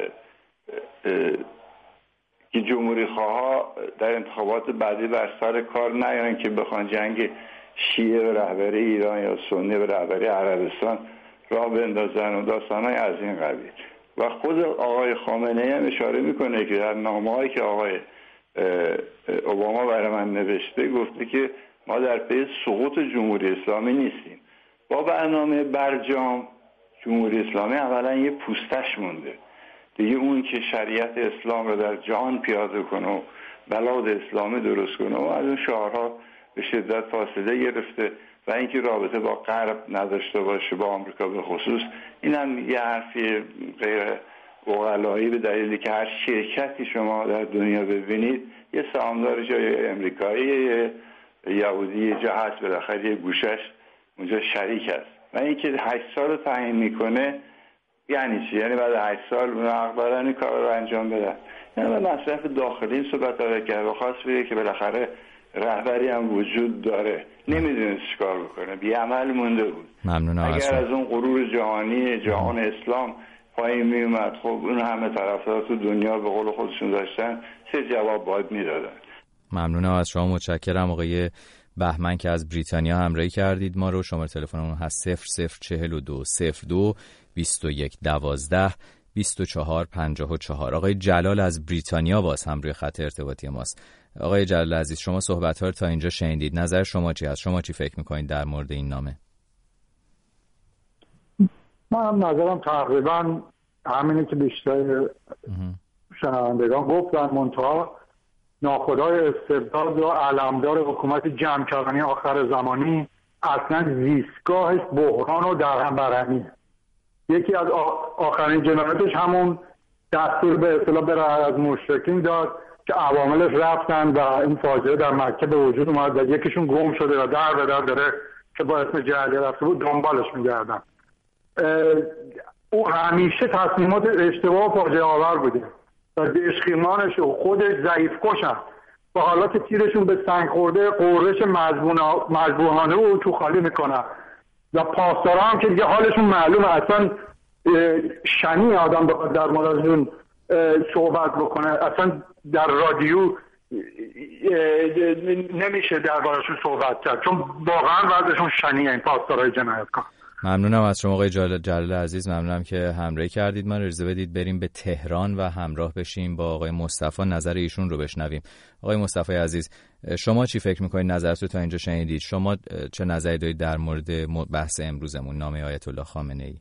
جمهوری خواها در انتخابات بعدی بر سر کار نیان که بخوان جنگ شیعه به رهبری ایران یا سنی به رهبری عربستان راه بندازن و داستانهای از این قبیل. و خود آقای خامنه‌ای هم اشاره میکنه که در نامه‌هایی که آقای اوباما برای من نوشته گفته که ما در پی سقوط جمهوری اسلامی نیستیم. با برنامه برجام جمهوری اسلامی اولا یه پوستش مونده دیگه، اون که شریعت اسلام رو در جهان پیاده کنه و بلاد اسلامی درست کنه و از اون شعارها به شدت فاصله گرفته و اینکه رابطه با غرب نداشته باشه، با آمریکا به خصوص. این هم یه حرفی غیر عقلایی به دلیلی که هر شرکتی شما در دنیا ببینید یه سهامدار جای امریکایی، یهودی جا هست، بالاخره یه گوشش اونجا شریک است. و اینکه 8 سال رو تعیین میکنه یعنی چی؟ یعنی بعد 8 سال اون حق دارن این کار رو انجام بدن. یعنی به مصرف داخلی این صحبت ها کرد و خواست بگه که بالاخره رهبری هم وجود داره، نمیدونه چیکار بکنه، بی عمل مونده بود. ممنونم. اگر از اون غرور جهانی جهان اسلام پایین می اومد، خب اون همه طرفدار تو دنیا به قول خودشون داشتن، چه جواب باید میدادن. ممنونم از شما، متشکرم آقای بهمن که از بریتانیا همراهی کردید ما رو. شماره تلفنمون هست 0042 02 21 12 24 54. آقای جلال از بریتانیا باز هم روی خط ارتباطی ماست. آقای جلال عزیز، شما صحبت‌ها رو تا اینجا شنیدید، نظر شما چی هست؟ شما چی فکر می‌کنید در مورد این نامه؟ من نظرم تقریبا همینه که بیشتر شنوندگان گفتن، منتها ناخدای استبداد و علمدار حکومت جمع کردنی آخر زمانی اصلا زیستگاهش بحران و درهم برهمیه. یکی از آخرین جنایتش همون دستور به اصطلاح برای از مشرکین داد که عواملش رفتن و این فاجعه در مکه به وجود اومد و یکیشون گم شده و در به در داره که با اسم جعلی رفته بود دنبالش میگردن. او همیشه تصمیمات اشتباه و فاجعه آور بوده و دشخیمانش و خودش ضعیف کشن و حالا که تیرشون به سنگ خورده قررش مجبورانه رو تو خالی میکنن و پاسدارا هم که دیگه حالشون معلومه، اصلا شنی آدم بخواد در موردشون صحبت بکنه، اصلا در رادیو نمیشه دربارشون صحبت کرد چون واقعا وضعشون شنیه این پاسدارای جنایتکار. ممنونم از شما آقای جلال عزیز، ممنونم که همراهی کردید. ما اجازه بدید بریم به تهران و همراه بشیم با آقای مصطفی، نظر ایشون رو بشنویم. آقای مصطفی عزیز، شما چی فکر میکنید؟ نظرتون تا اینجا شنیدید، شما چه نظری دارید در مورد بحث امروزمون، نامه آیت الله خامنه‌ای؟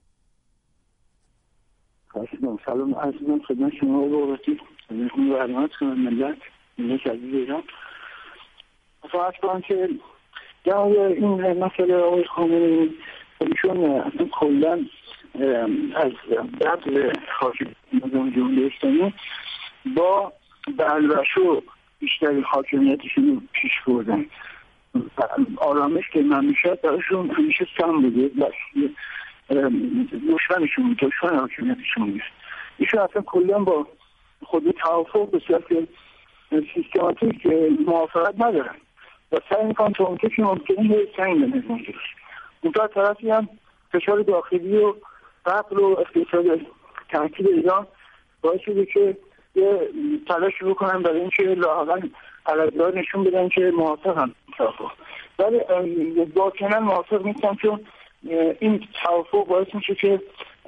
سلام عزیزم خدمت شما و بابتی خدمتتون برنامه ملت عزیز ایران. فقط کنم که در این مسئله آقای خامنه‌ای ایشون اصلا کلا از بعد حاکمیت نظام جمهوری اسلامی با بلبشو بیشتر حاکمیتشون رو پیش بردن. آرامش که من میشد براشون همیشه سم بوده، دشمن حاکمیتشون نیست. ایشون اصلا کلا با خود توافق به صورت سیستماتیک موافقت ندارن و سعی میکنن تا اون کسی ممکنه سنگ بنزن جلوش. اون طرفی هم فشار داخلی و فقر و اقتصاد تحکیل ایران باعث شده که یه تلاش بکنن برای اینکه لااقل علایق‌ها نشون بدن که موافقن توافق، ولی واقعا موافق نیستن، چون این توافق باعث میشه که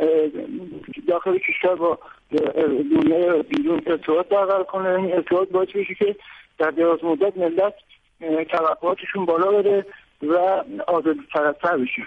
داخل کشور با دنیای بیرون ارتباط برقرار کنه. این ارتباط باعث میشه که در دراز مدت ملت توقعاتشون بالا بره و آزادی‌طلب‌تر بشه.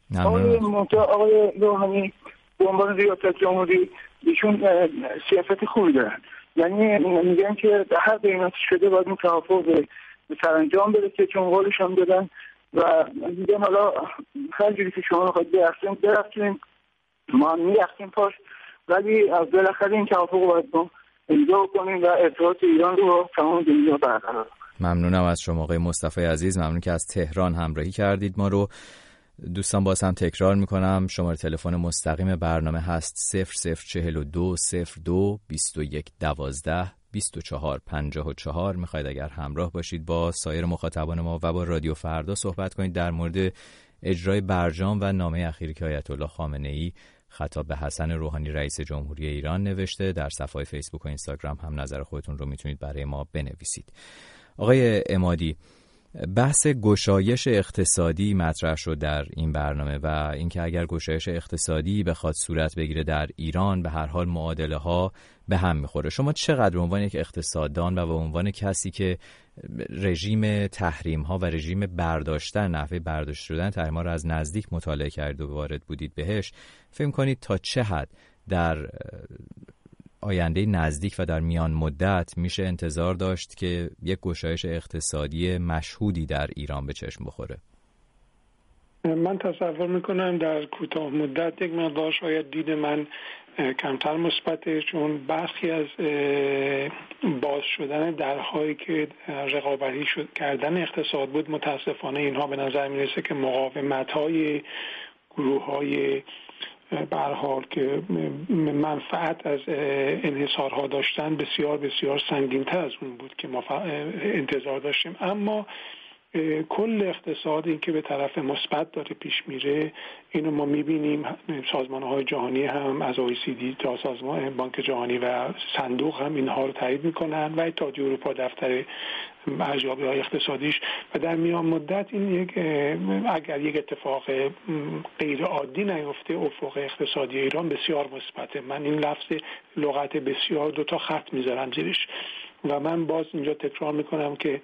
آقای روحانی به عنوان ریاست جمهوری ایشون سیاست خوبی دارن، یعنی میگن که هر قیمتی شده باید این توافق به سرانجام برسه، چون قولش هم دادن و میگن حالا هر جوری که شما میخواید برفتیم ما هم میرفتیم پاش، ولی از بالاخره این توافق رو باید امضا کنیم و ارتباط ایران رو با تمام دنیا برقرار. ممنونم از شما آقای مصطفی عزیز، ممنون که از تهران همراهی کردید ما رو. دوستان باز هم تکرار میکنم شماره تلفن مستقیم برنامه هست 0042 02 21 12 24 54. میخواید اگر همراه باشید با سایر مخاطبان ما و با رادیو فردا صحبت کنید در مورد اجرای برجام و نامه اخیری که آیت الله خامنه‌ای خطاب به حسن روحانی رئیس جمهوری ایران نوشته. در صفحه فیسبوک و اینستاگرام هم نظر خودتون رو میتونید برای ما بنویسید. آقای عمادی، بحث گشایش اقتصادی مطرح شد در این برنامه و اینکه اگر گشایش اقتصادی بخواد صورت بگیره در ایران به هر حال معادله ها به هم میخوره. شما چقدر به عنوان یک اقتصاددان و به عنوان کسی که رژیم تحریم ها و رژیم برداشتن، نحوه برداشت شدن تحریم ها رو از نزدیک مطالعه کرد و وارد بودید بهش، فکر کنید تا چه حد در آینده نزدیک و در میان مدت میشه انتظار داشت که یک گشایش اقتصادی مشهودی در ایران به چشم بخوره؟ من تصور میکنم در کوتاه مدت یک مقدار شاید دید من کمتر مثبته، چون برخی از باز شدن درهایی که رقابتی کردن اقتصاد بود متاسفانه اینها به نظر میرسه که مقاومت‌های گروه‌های به هر حال که منفعت از انحصارها داشتن بسیار بسیار سنگین‌تر از اون بود که ما انتظار داشتیم. اما کل اقتصاد این که به طرف مثبت داره پیش میره، اینو ما میبینیم. سازمان‌های جهانی هم از OECD تا سازمان بانک جهانی و صندوق هم اینها رو تایید میکنن و اتحادیه اروپا دفتر ارزیابی‌های اقتصادیش، و در میان مدت این اگر یک اتفاق غیر عادی نیفته افق اقتصادی ایران بسیار مثبته. من این لغت بسیار 2 خط میذارم زیرش و من باز اینجا تکرار میکنم که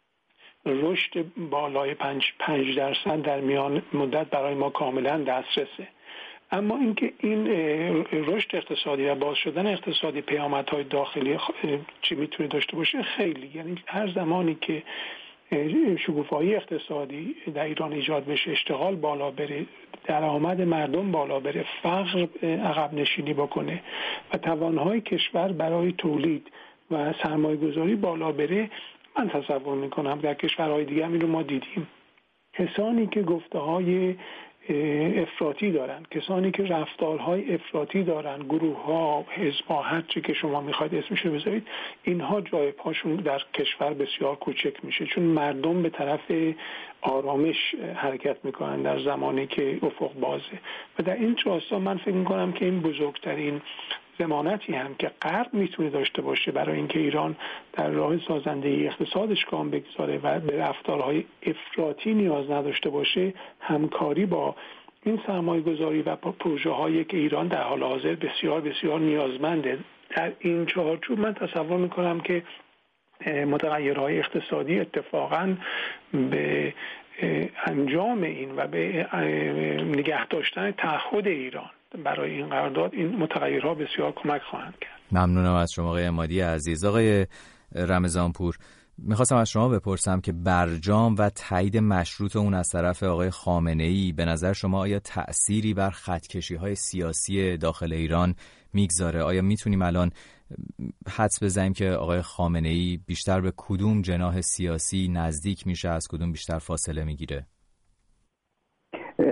رشد بالای 5% در میان مدت برای ما کاملا دسترسه. اما اینکه این رشد اقتصادی و باز شدن اقتصادی پیامدهای داخلی چی میتونه داشته باشه خیلی، یعنی هر زمانی که شکوفایی اقتصادی در ایران ایجاد بشه، اشتغال بالا بره، درآمد مردم بالا بره، فقر عقب نشینی بکنه و توانهای کشور برای تولید و سرمایه‌گذاری بالا بره، من تصور میکنم در کشورهای دیگه هم این رو ما دیدیم. کسانی که گفته‌های افراطی دارن، کسانی که رفتارهای افراطی دارن، گروه‌ها، حزب‌ها، هر چی که شما میخواید اسمش رو بذارید، اینها جای پاشون در کشور بسیار کوچک میشه، چون مردم به طرف آرامش حرکت میکنن در زمانی که افق بازه. و در این راستا من فکر میکنم که این بزرگترین ضمانتی هم که غرب میتونه داشته باشه برای اینکه ایران در راه سازندگی اقتصادش گام بگذاره و به رفتارهای افراطی نیاز نداشته باشه، همکاری با این سرمایه‌گذاری و پروژه هایی که ایران در حال حاضر بسیار بسیار نیازمنده. در این چارچوب من تصور میکنم که متغیرهای اقتصادی اتفاقاً به انجام این و به نگه داشتن تعهد ایران برای این قرارداد، این متغیرها بسیار کمک خواهند کرد. ممنونم از شما آقای عمادی عزیز. آقای رمضانپور، میخواستم از شما بپرسم که برجام و تایید مشروط اون از طرف آقای خامنه‌ای به نظر شما آیا تأثیری بر خطکشی‌های سیاسی داخل ایران میگذاره؟ آیا میتونیم الان حدس بزنیم که آقای خامنه‌ای بیشتر به کدوم جناح سیاسی نزدیک میشه، از کدوم بیشتر فاصله میگیره؟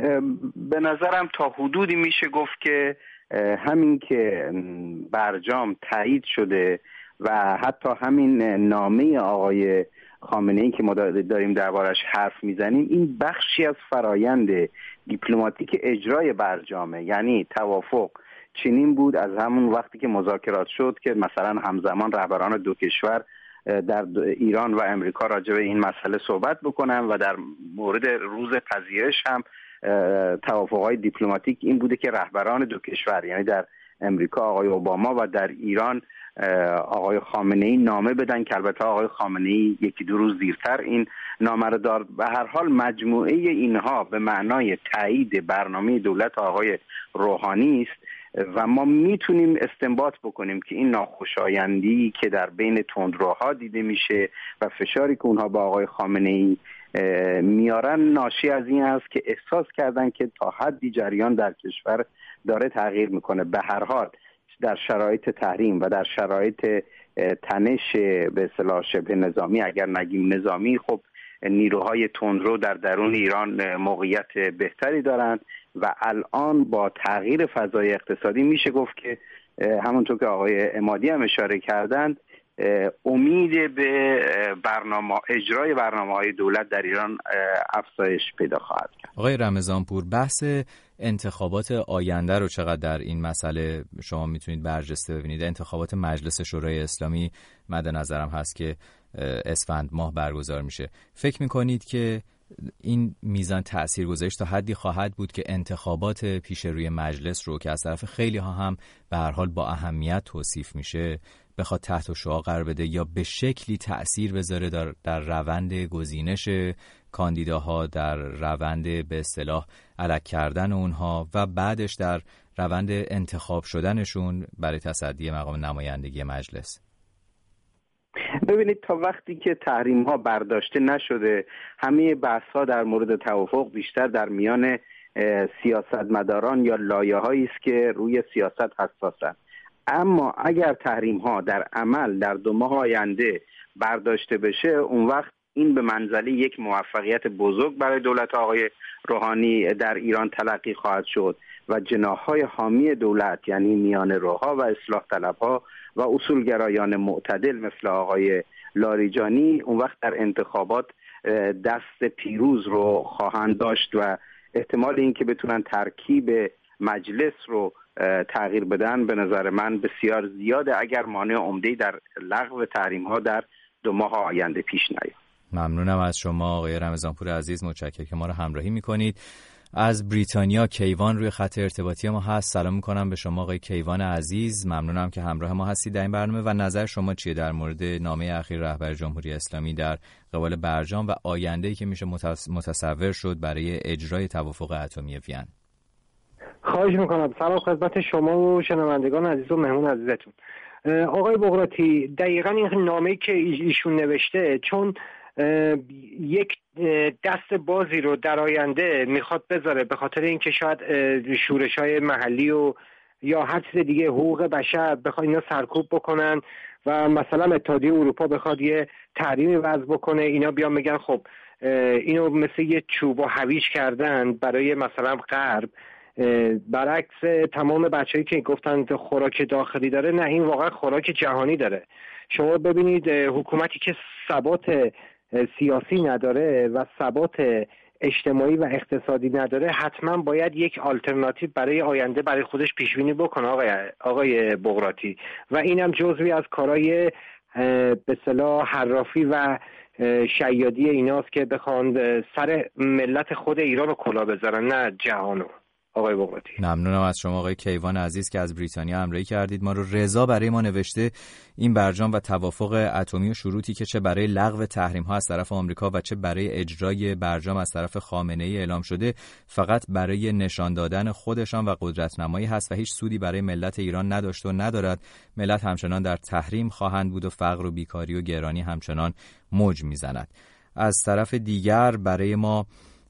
به نظرم تا حدودی میشه گفت که همین که برجام تایید شده و حتی همین نامه آقای خامنه‌ای که ما داریم دربارش حرف میزنیم، این بخشی از فرایند دیپلماتیک اجرای برجامه. یعنی توافق چنین بود از همون وقتی که مذاکرات شد که مثلا همزمان رهبران دو کشور در ایران و امریکا راجع به این مسئله صحبت بکنن و در مورد روز پذیرش هم توافق‌های دیپلماتیک این بوده که رهبران دو کشور، یعنی در امریکا آقای اوباما و در ایران آقای خامنه‌ای نامه بدن که البته آقای خامنه‌ای یکی دو روز دیرتر این نامه رو داد. به هر حال مجموعه اینها به معنای تایید برنامه دولت آقای روحانی است و ما میتونیم استنباط بکنیم که این ناخوشایندی که در بین تندروها دیده میشه و فشاری که اونها با آقای خامنه‌ای میارن ناشی از این است که احساس کردن که تا حدی جریان در کشور داره تغییر میکنه. به هر حال در شرایط تحریم و در شرایط تنش به اصطلاح شبه نظامی، اگر نگیم نظامی، خب نیروهای تندرو در درون ایران موقعیت بهتری دارند و الان با تغییر فضای اقتصادی میشه گفت که همونطور که آقای عمادی هم اشاره کردند امید به اجرای برنامه‌های دولت در ایران افزایش پیدا خواهد کرد. آقای رمضانپور، بحث انتخابات آینده رو چقدر در این مسئله شما میتونید برجسته ببینید؟ انتخابات مجلس شورای اسلامی مد نظرم هست که اسفند ماه برگزار میشه. فکر میکنید که این میزان تاثیرگذاریش تا حدی خواهد بود که انتخابات پیش روی مجلس رو که از طرف خیلی ها هم به هر حال با اهمیت توصیف میشه بخواد تحت شعاع قرار بده یا به شکلی تأثیر بذاره در روند گزینش کاندیداها، در روند به اصطلاح الک کردن اونها و بعدش در روند انتخاب شدنشون برای تصدی مقام نمایندگی مجلس؟ ببینید، تا وقتی که تحریم ها برداشته نشده همه بحث ها در مورد توافق بیشتر در میان سیاستمداران یا لایه‌هایی است که روی سیاست حساسن. اما اگر تحریم ها در عمل در 2 ماه آینده برداشته بشه، اون وقت این به منزله یک موفقیت بزرگ برای دولت آقای روحانی در ایران تلقی خواهد شد و جناح‌های حامی دولت، یعنی میانه‌روها و اصلاح طلبها و اصولگرایان معتدل مثل آقای لاریجانی، اون وقت در انتخابات دست پیروز رو خواهند داشت و احتمال این که بتونن ترکیب مجلس رو تغییر بدن به نظر من بسیار زیاده اگر مانع عمده‌ای در لغو تحریم‌ها در 2 ماه آینده پیش نیاد. ممنونم از شما آقای رمضانپور عزیز، متشکرم که ما رو همراهی می‌کنید. از بریتانیا کیوان روی خط ارتباطی ما هست. سلام می‌کنم به شما آقای کیوان عزیز، ممنونم که همراه ما هستید در این برنامه و نظر شما چیه در مورد نامه اخیر رهبر جمهوری اسلامی در قبال برجام و آینده‌ای که میشه متصور شد برای اجرای توافق اتمی وین؟ خواهش میکنم. سلام خدمت شما و شنوندگان عزیز و مهمون عزیزتون. آقای بغراتی، دقیقاً این نامه‌ای که ایشون نوشته چون یک دست بازی رو در آینده میخواد بذاره به خاطر اینکه شاید شورش‌های محلی و یا هر چیز دیگه حقوق بشر بخواد اینا سرکوب بکنن و مثلا اتحادیه اروپا بخواد یه تحریمی وضع بکنه، اینا بیان میگن خب اینو مثل یه چوب و هویج کردن برای مثلا غرب، برعکس تمام بچه‌ای که گفتن خوراک داخلی داره، نه این واقعا خوراک جهانی داره. شما ببینید حکومتی که ثبات سیاسی نداره و ثبات اجتماعی و اقتصادی نداره حتما باید یک آلترناتیو برای آینده برای خودش پیش بینی بکنه آقای بغراتی، و اینم جزوی از کارهای به اصطلاح حرافی و شیادی ایناست که بخوان سر ملت خود ایران رو کلاه بذارن نه جهانو. آقای بغراتی ممنونم از شما آقای کیوان عزیز که از بریتانیا همراهی کردید ما رو. رضا برای ما نوشته این برجام و توافق اتمی و شروطی که چه برای لغو تحریم ها از طرف آمریکا و چه برای اجرای برجام از طرف خامنه ای اعلام شده فقط برای نشان دادن خودشان و قدرت نمایی هست و هیچ سودی برای ملت ایران نداشت و ندارد. ملت همچنان در تحریم خواهند بود و فقر و بیکاری و گرانی همچنان موج میزند. از طرف دیگر برای ما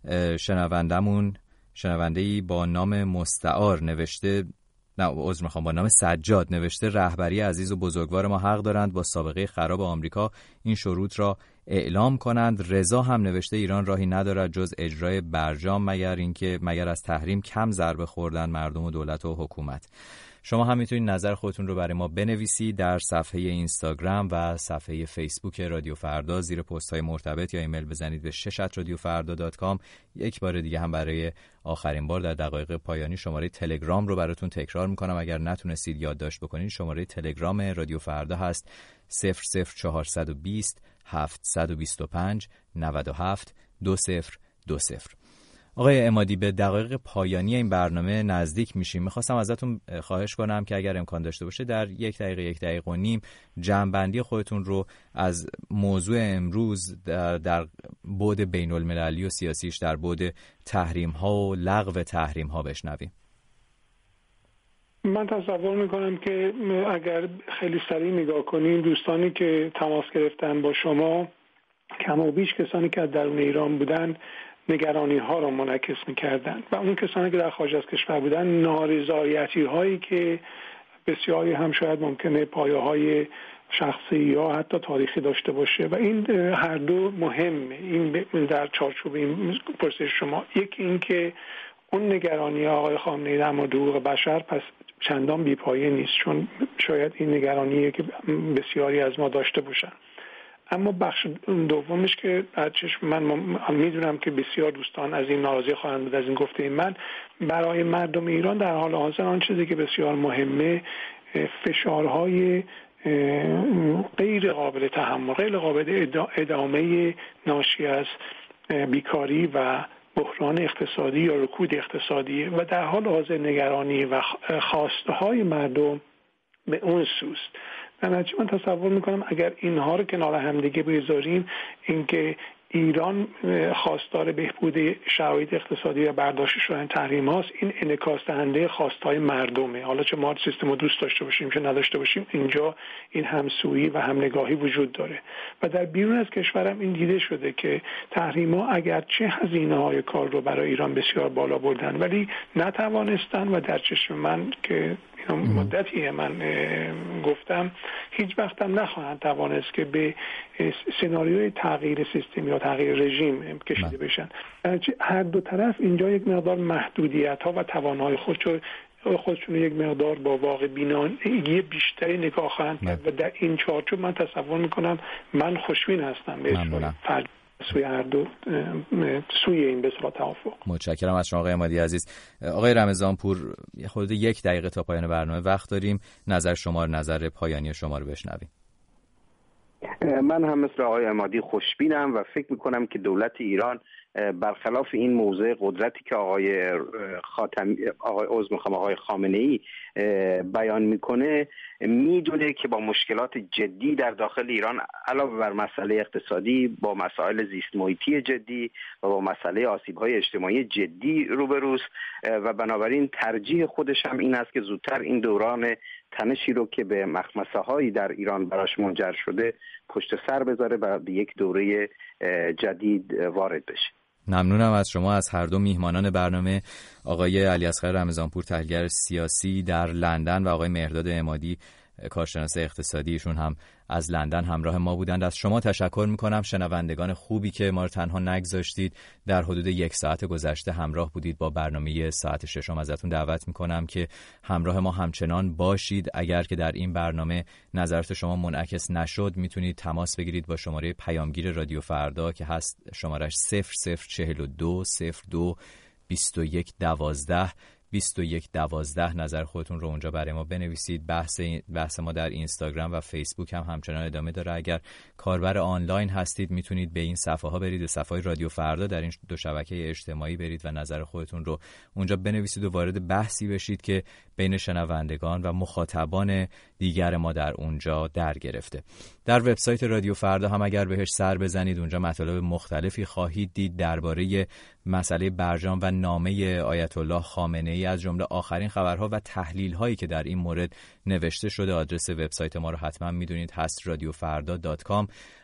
شنونده‌ای با نام مستعار نوشته، با نام سجاد نوشته رهبری عزیز و بزرگوار ما حق دارند با سابقه خراب آمریکا این شروط را اعلام کنند. رضا هم نوشته ایران راهی ندارد جز اجرای برجام مگر از تحریم کم ضربه خوردن مردم و دولت و حکومت. شما هم میتونید نظر خودتون رو برای ما بنویسید در صفحه اینستاگرام و صفحه فیسبوک رادیو فردا، زیر پست های مرتبط، یا ایمیل بزنید به 6@radiofarda.com. یک بار دیگه هم برای آخرین بار در دقایق پایانی شماره تلگرام رو براتون تکرار میکنم. اگر نتونستید یادداشت بکنید، شماره تلگرام رادیو فردا هست 00420 725 97 2020. آقای عمادی، به دقایق پایانی این برنامه نزدیک میشیم. میخواستم ازتون خواهش کنم که اگر امکان داشته باشه در 1 دقیقه و نیم جمع‌بندی خودتون رو از موضوع امروز در بعد بین المللی و سیاسیش، در بعد تحریم ها و لغو تحریم ها بشنویم. من تصور میکنم که اگر خیلی سریع نگاه کنیم، دوستانی که تماس گرفتن با شما کم و بیش کسانی که از درون ایران بودن نگرانی ها را منعکس می‌کردند و اون کسانی که در خارج از کشور بودن نارضایتی هایی که بسیاری هم شاید ممکنه پایه‌های شخصی یا حتی تاریخی داشته باشه و این هر دو مهمه. این در چارچوب این پرسش شما، یکی این که اون نگرانی آقای خامنه‌ای در مورد حقوق بشر پس چندان بی‌پایه نیست، چون شاید این نگرانیه که بسیاری از ما داشته باشن. اما بخش دومش که من میدونم که بسیار دوستان از این ناراضی خواهند بود، از این گفته من، برای مردم ایران در حال حاضر آن چیزی که بسیار مهمه فشارهای غیر قابل تحمل، غیر قابل ادامه ناشی از بیکاری و بحران اقتصادی یا رکود اقتصادی و در حال حاضر نگرانی و خواسته های مردم به اون سوست. من تصور میکنم اگر اینها رو کنار همدیگه بذاریم، اینکه ایران خواستار بهبود شرایط اقتصادی و برداشت شدن تحریم هاست، این انعکاس دهنده خواستهای مردمه. حالا چه ما سیستم رو دوست داشته باشیم چه نداشته باشیم، اینجا این همسویی و همنگاهی وجود داره و در بیرون از کشورم این دیده شده که تحریم ها اگرچه هزینه های کار رو برای ایران بسیار بالا بردن ولی نتوانستن و در چشم من که مدتی من گفتم هیچ وقتم نخواهند توانست که به سناریوی تغییر سیستم یا تغییر رژیم کشیده بشن. هر دو طرف اینجا یک مقدار محدودیت ها و توانایی خودشون یک مقدار با واقع بینایی بیشتری نگاه خواهند کرد و در این چارچوب من تصور میکنم من خوشبین هستم به سوی هر دو سوی این به صورت توافق. متشکرم از شما آقای عمادی عزیز. آقای رمضانپور، حدود 1 دقیقه تا پایان برنامه وقت داریم، نظر پایانی شما رو بشنویم. من هم مثل آقای عمادی خوشبینم و فکر میکنم که دولت ایران برخلاف این موضع قدرتی که آقای خامنه‌ای بیان میکنه، میدونه که با مشکلات جدی در داخل ایران علاوه بر مسئله اقتصادی با مسائل زیست محیطی جدی و با مسئله آسیب‌های اجتماعی جدی روبروست و بنابراین ترجیح خودش هم این است که زودتر این دوران تنشی رو که به مخمصه‌هایی در ایران براش منجر شده پشت سر بذاره و به یک دوره جدید وارد بشه. ممنونم از شما، از هر دو میهمانان برنامه، آقای علیاصغر رمضانپور تحلیلگر سیاسی در لندن و آقای مهرداد عمادی کارشناس اقتصادی، ایشون هم از لندن همراه ما بودند. از شما تشکر میکنم، شنوندگان خوبی که ما رو تنها نگذاشتید، در حدود 1 ساعت گذشته همراه بودید با برنامه ساعت 6. ازتون دعوت میکنم که همراه ما همچنان باشید. اگر که در این برنامه نظرات شما منعکس نشد، میتونید تماس بگیرید با شماره پیامگیر رادیو فردا که هست شمارش 0042 02 21 12 2112. نظر خودتون رو اونجا برای ما بنویسید. بحث ما در اینستاگرام و فیسبوک هم همچنان ادامه داره. اگر کاربر آنلاین هستید میتونید به این صفحه ها برید، به صفحه رادیو فردا در این 2 شبکه اجتماعی برید و نظر خودتون رو اونجا بنویسید و وارد بحثی بشید که بین شنوندگان و مخاطبان دیگر ما در اونجا در گرفته. در وبسایت رادیو فردا هم اگر بهش سر بزنید، اونجا مطالب مختلفی خواهید دید درباره مسئله برجام و نامه آیت الله خامنه‌ای، از جمله آخرین خبرها و تحلیل‌هایی که در این مورد نوشته شده. آدرس وبسایت ما رو حتما میدونید، هست radiofarda.com.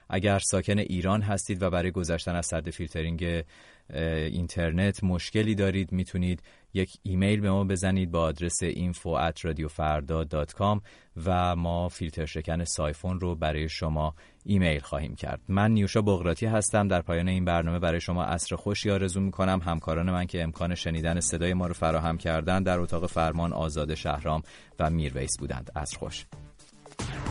اگر ساکن ایران هستید و برای گذشتن از سرد فیلترینگ اینترنت مشکلی دارید، میتونید یک ایمیل به ما بزنید با آدرس info@radiofarda.com و ما فیلتر شکن سایفون رو برای شما ایمیل خواهیم کرد. من نیوشا بغراتی هستم. در پایان این برنامه برای شما عصر خوشی آرزو میکنم. همکاران من که امکان شنیدن صدای ما رو فراهم کردن در اتاق فرمان آزاد شهرام و میرویس بودند. عصر خوش.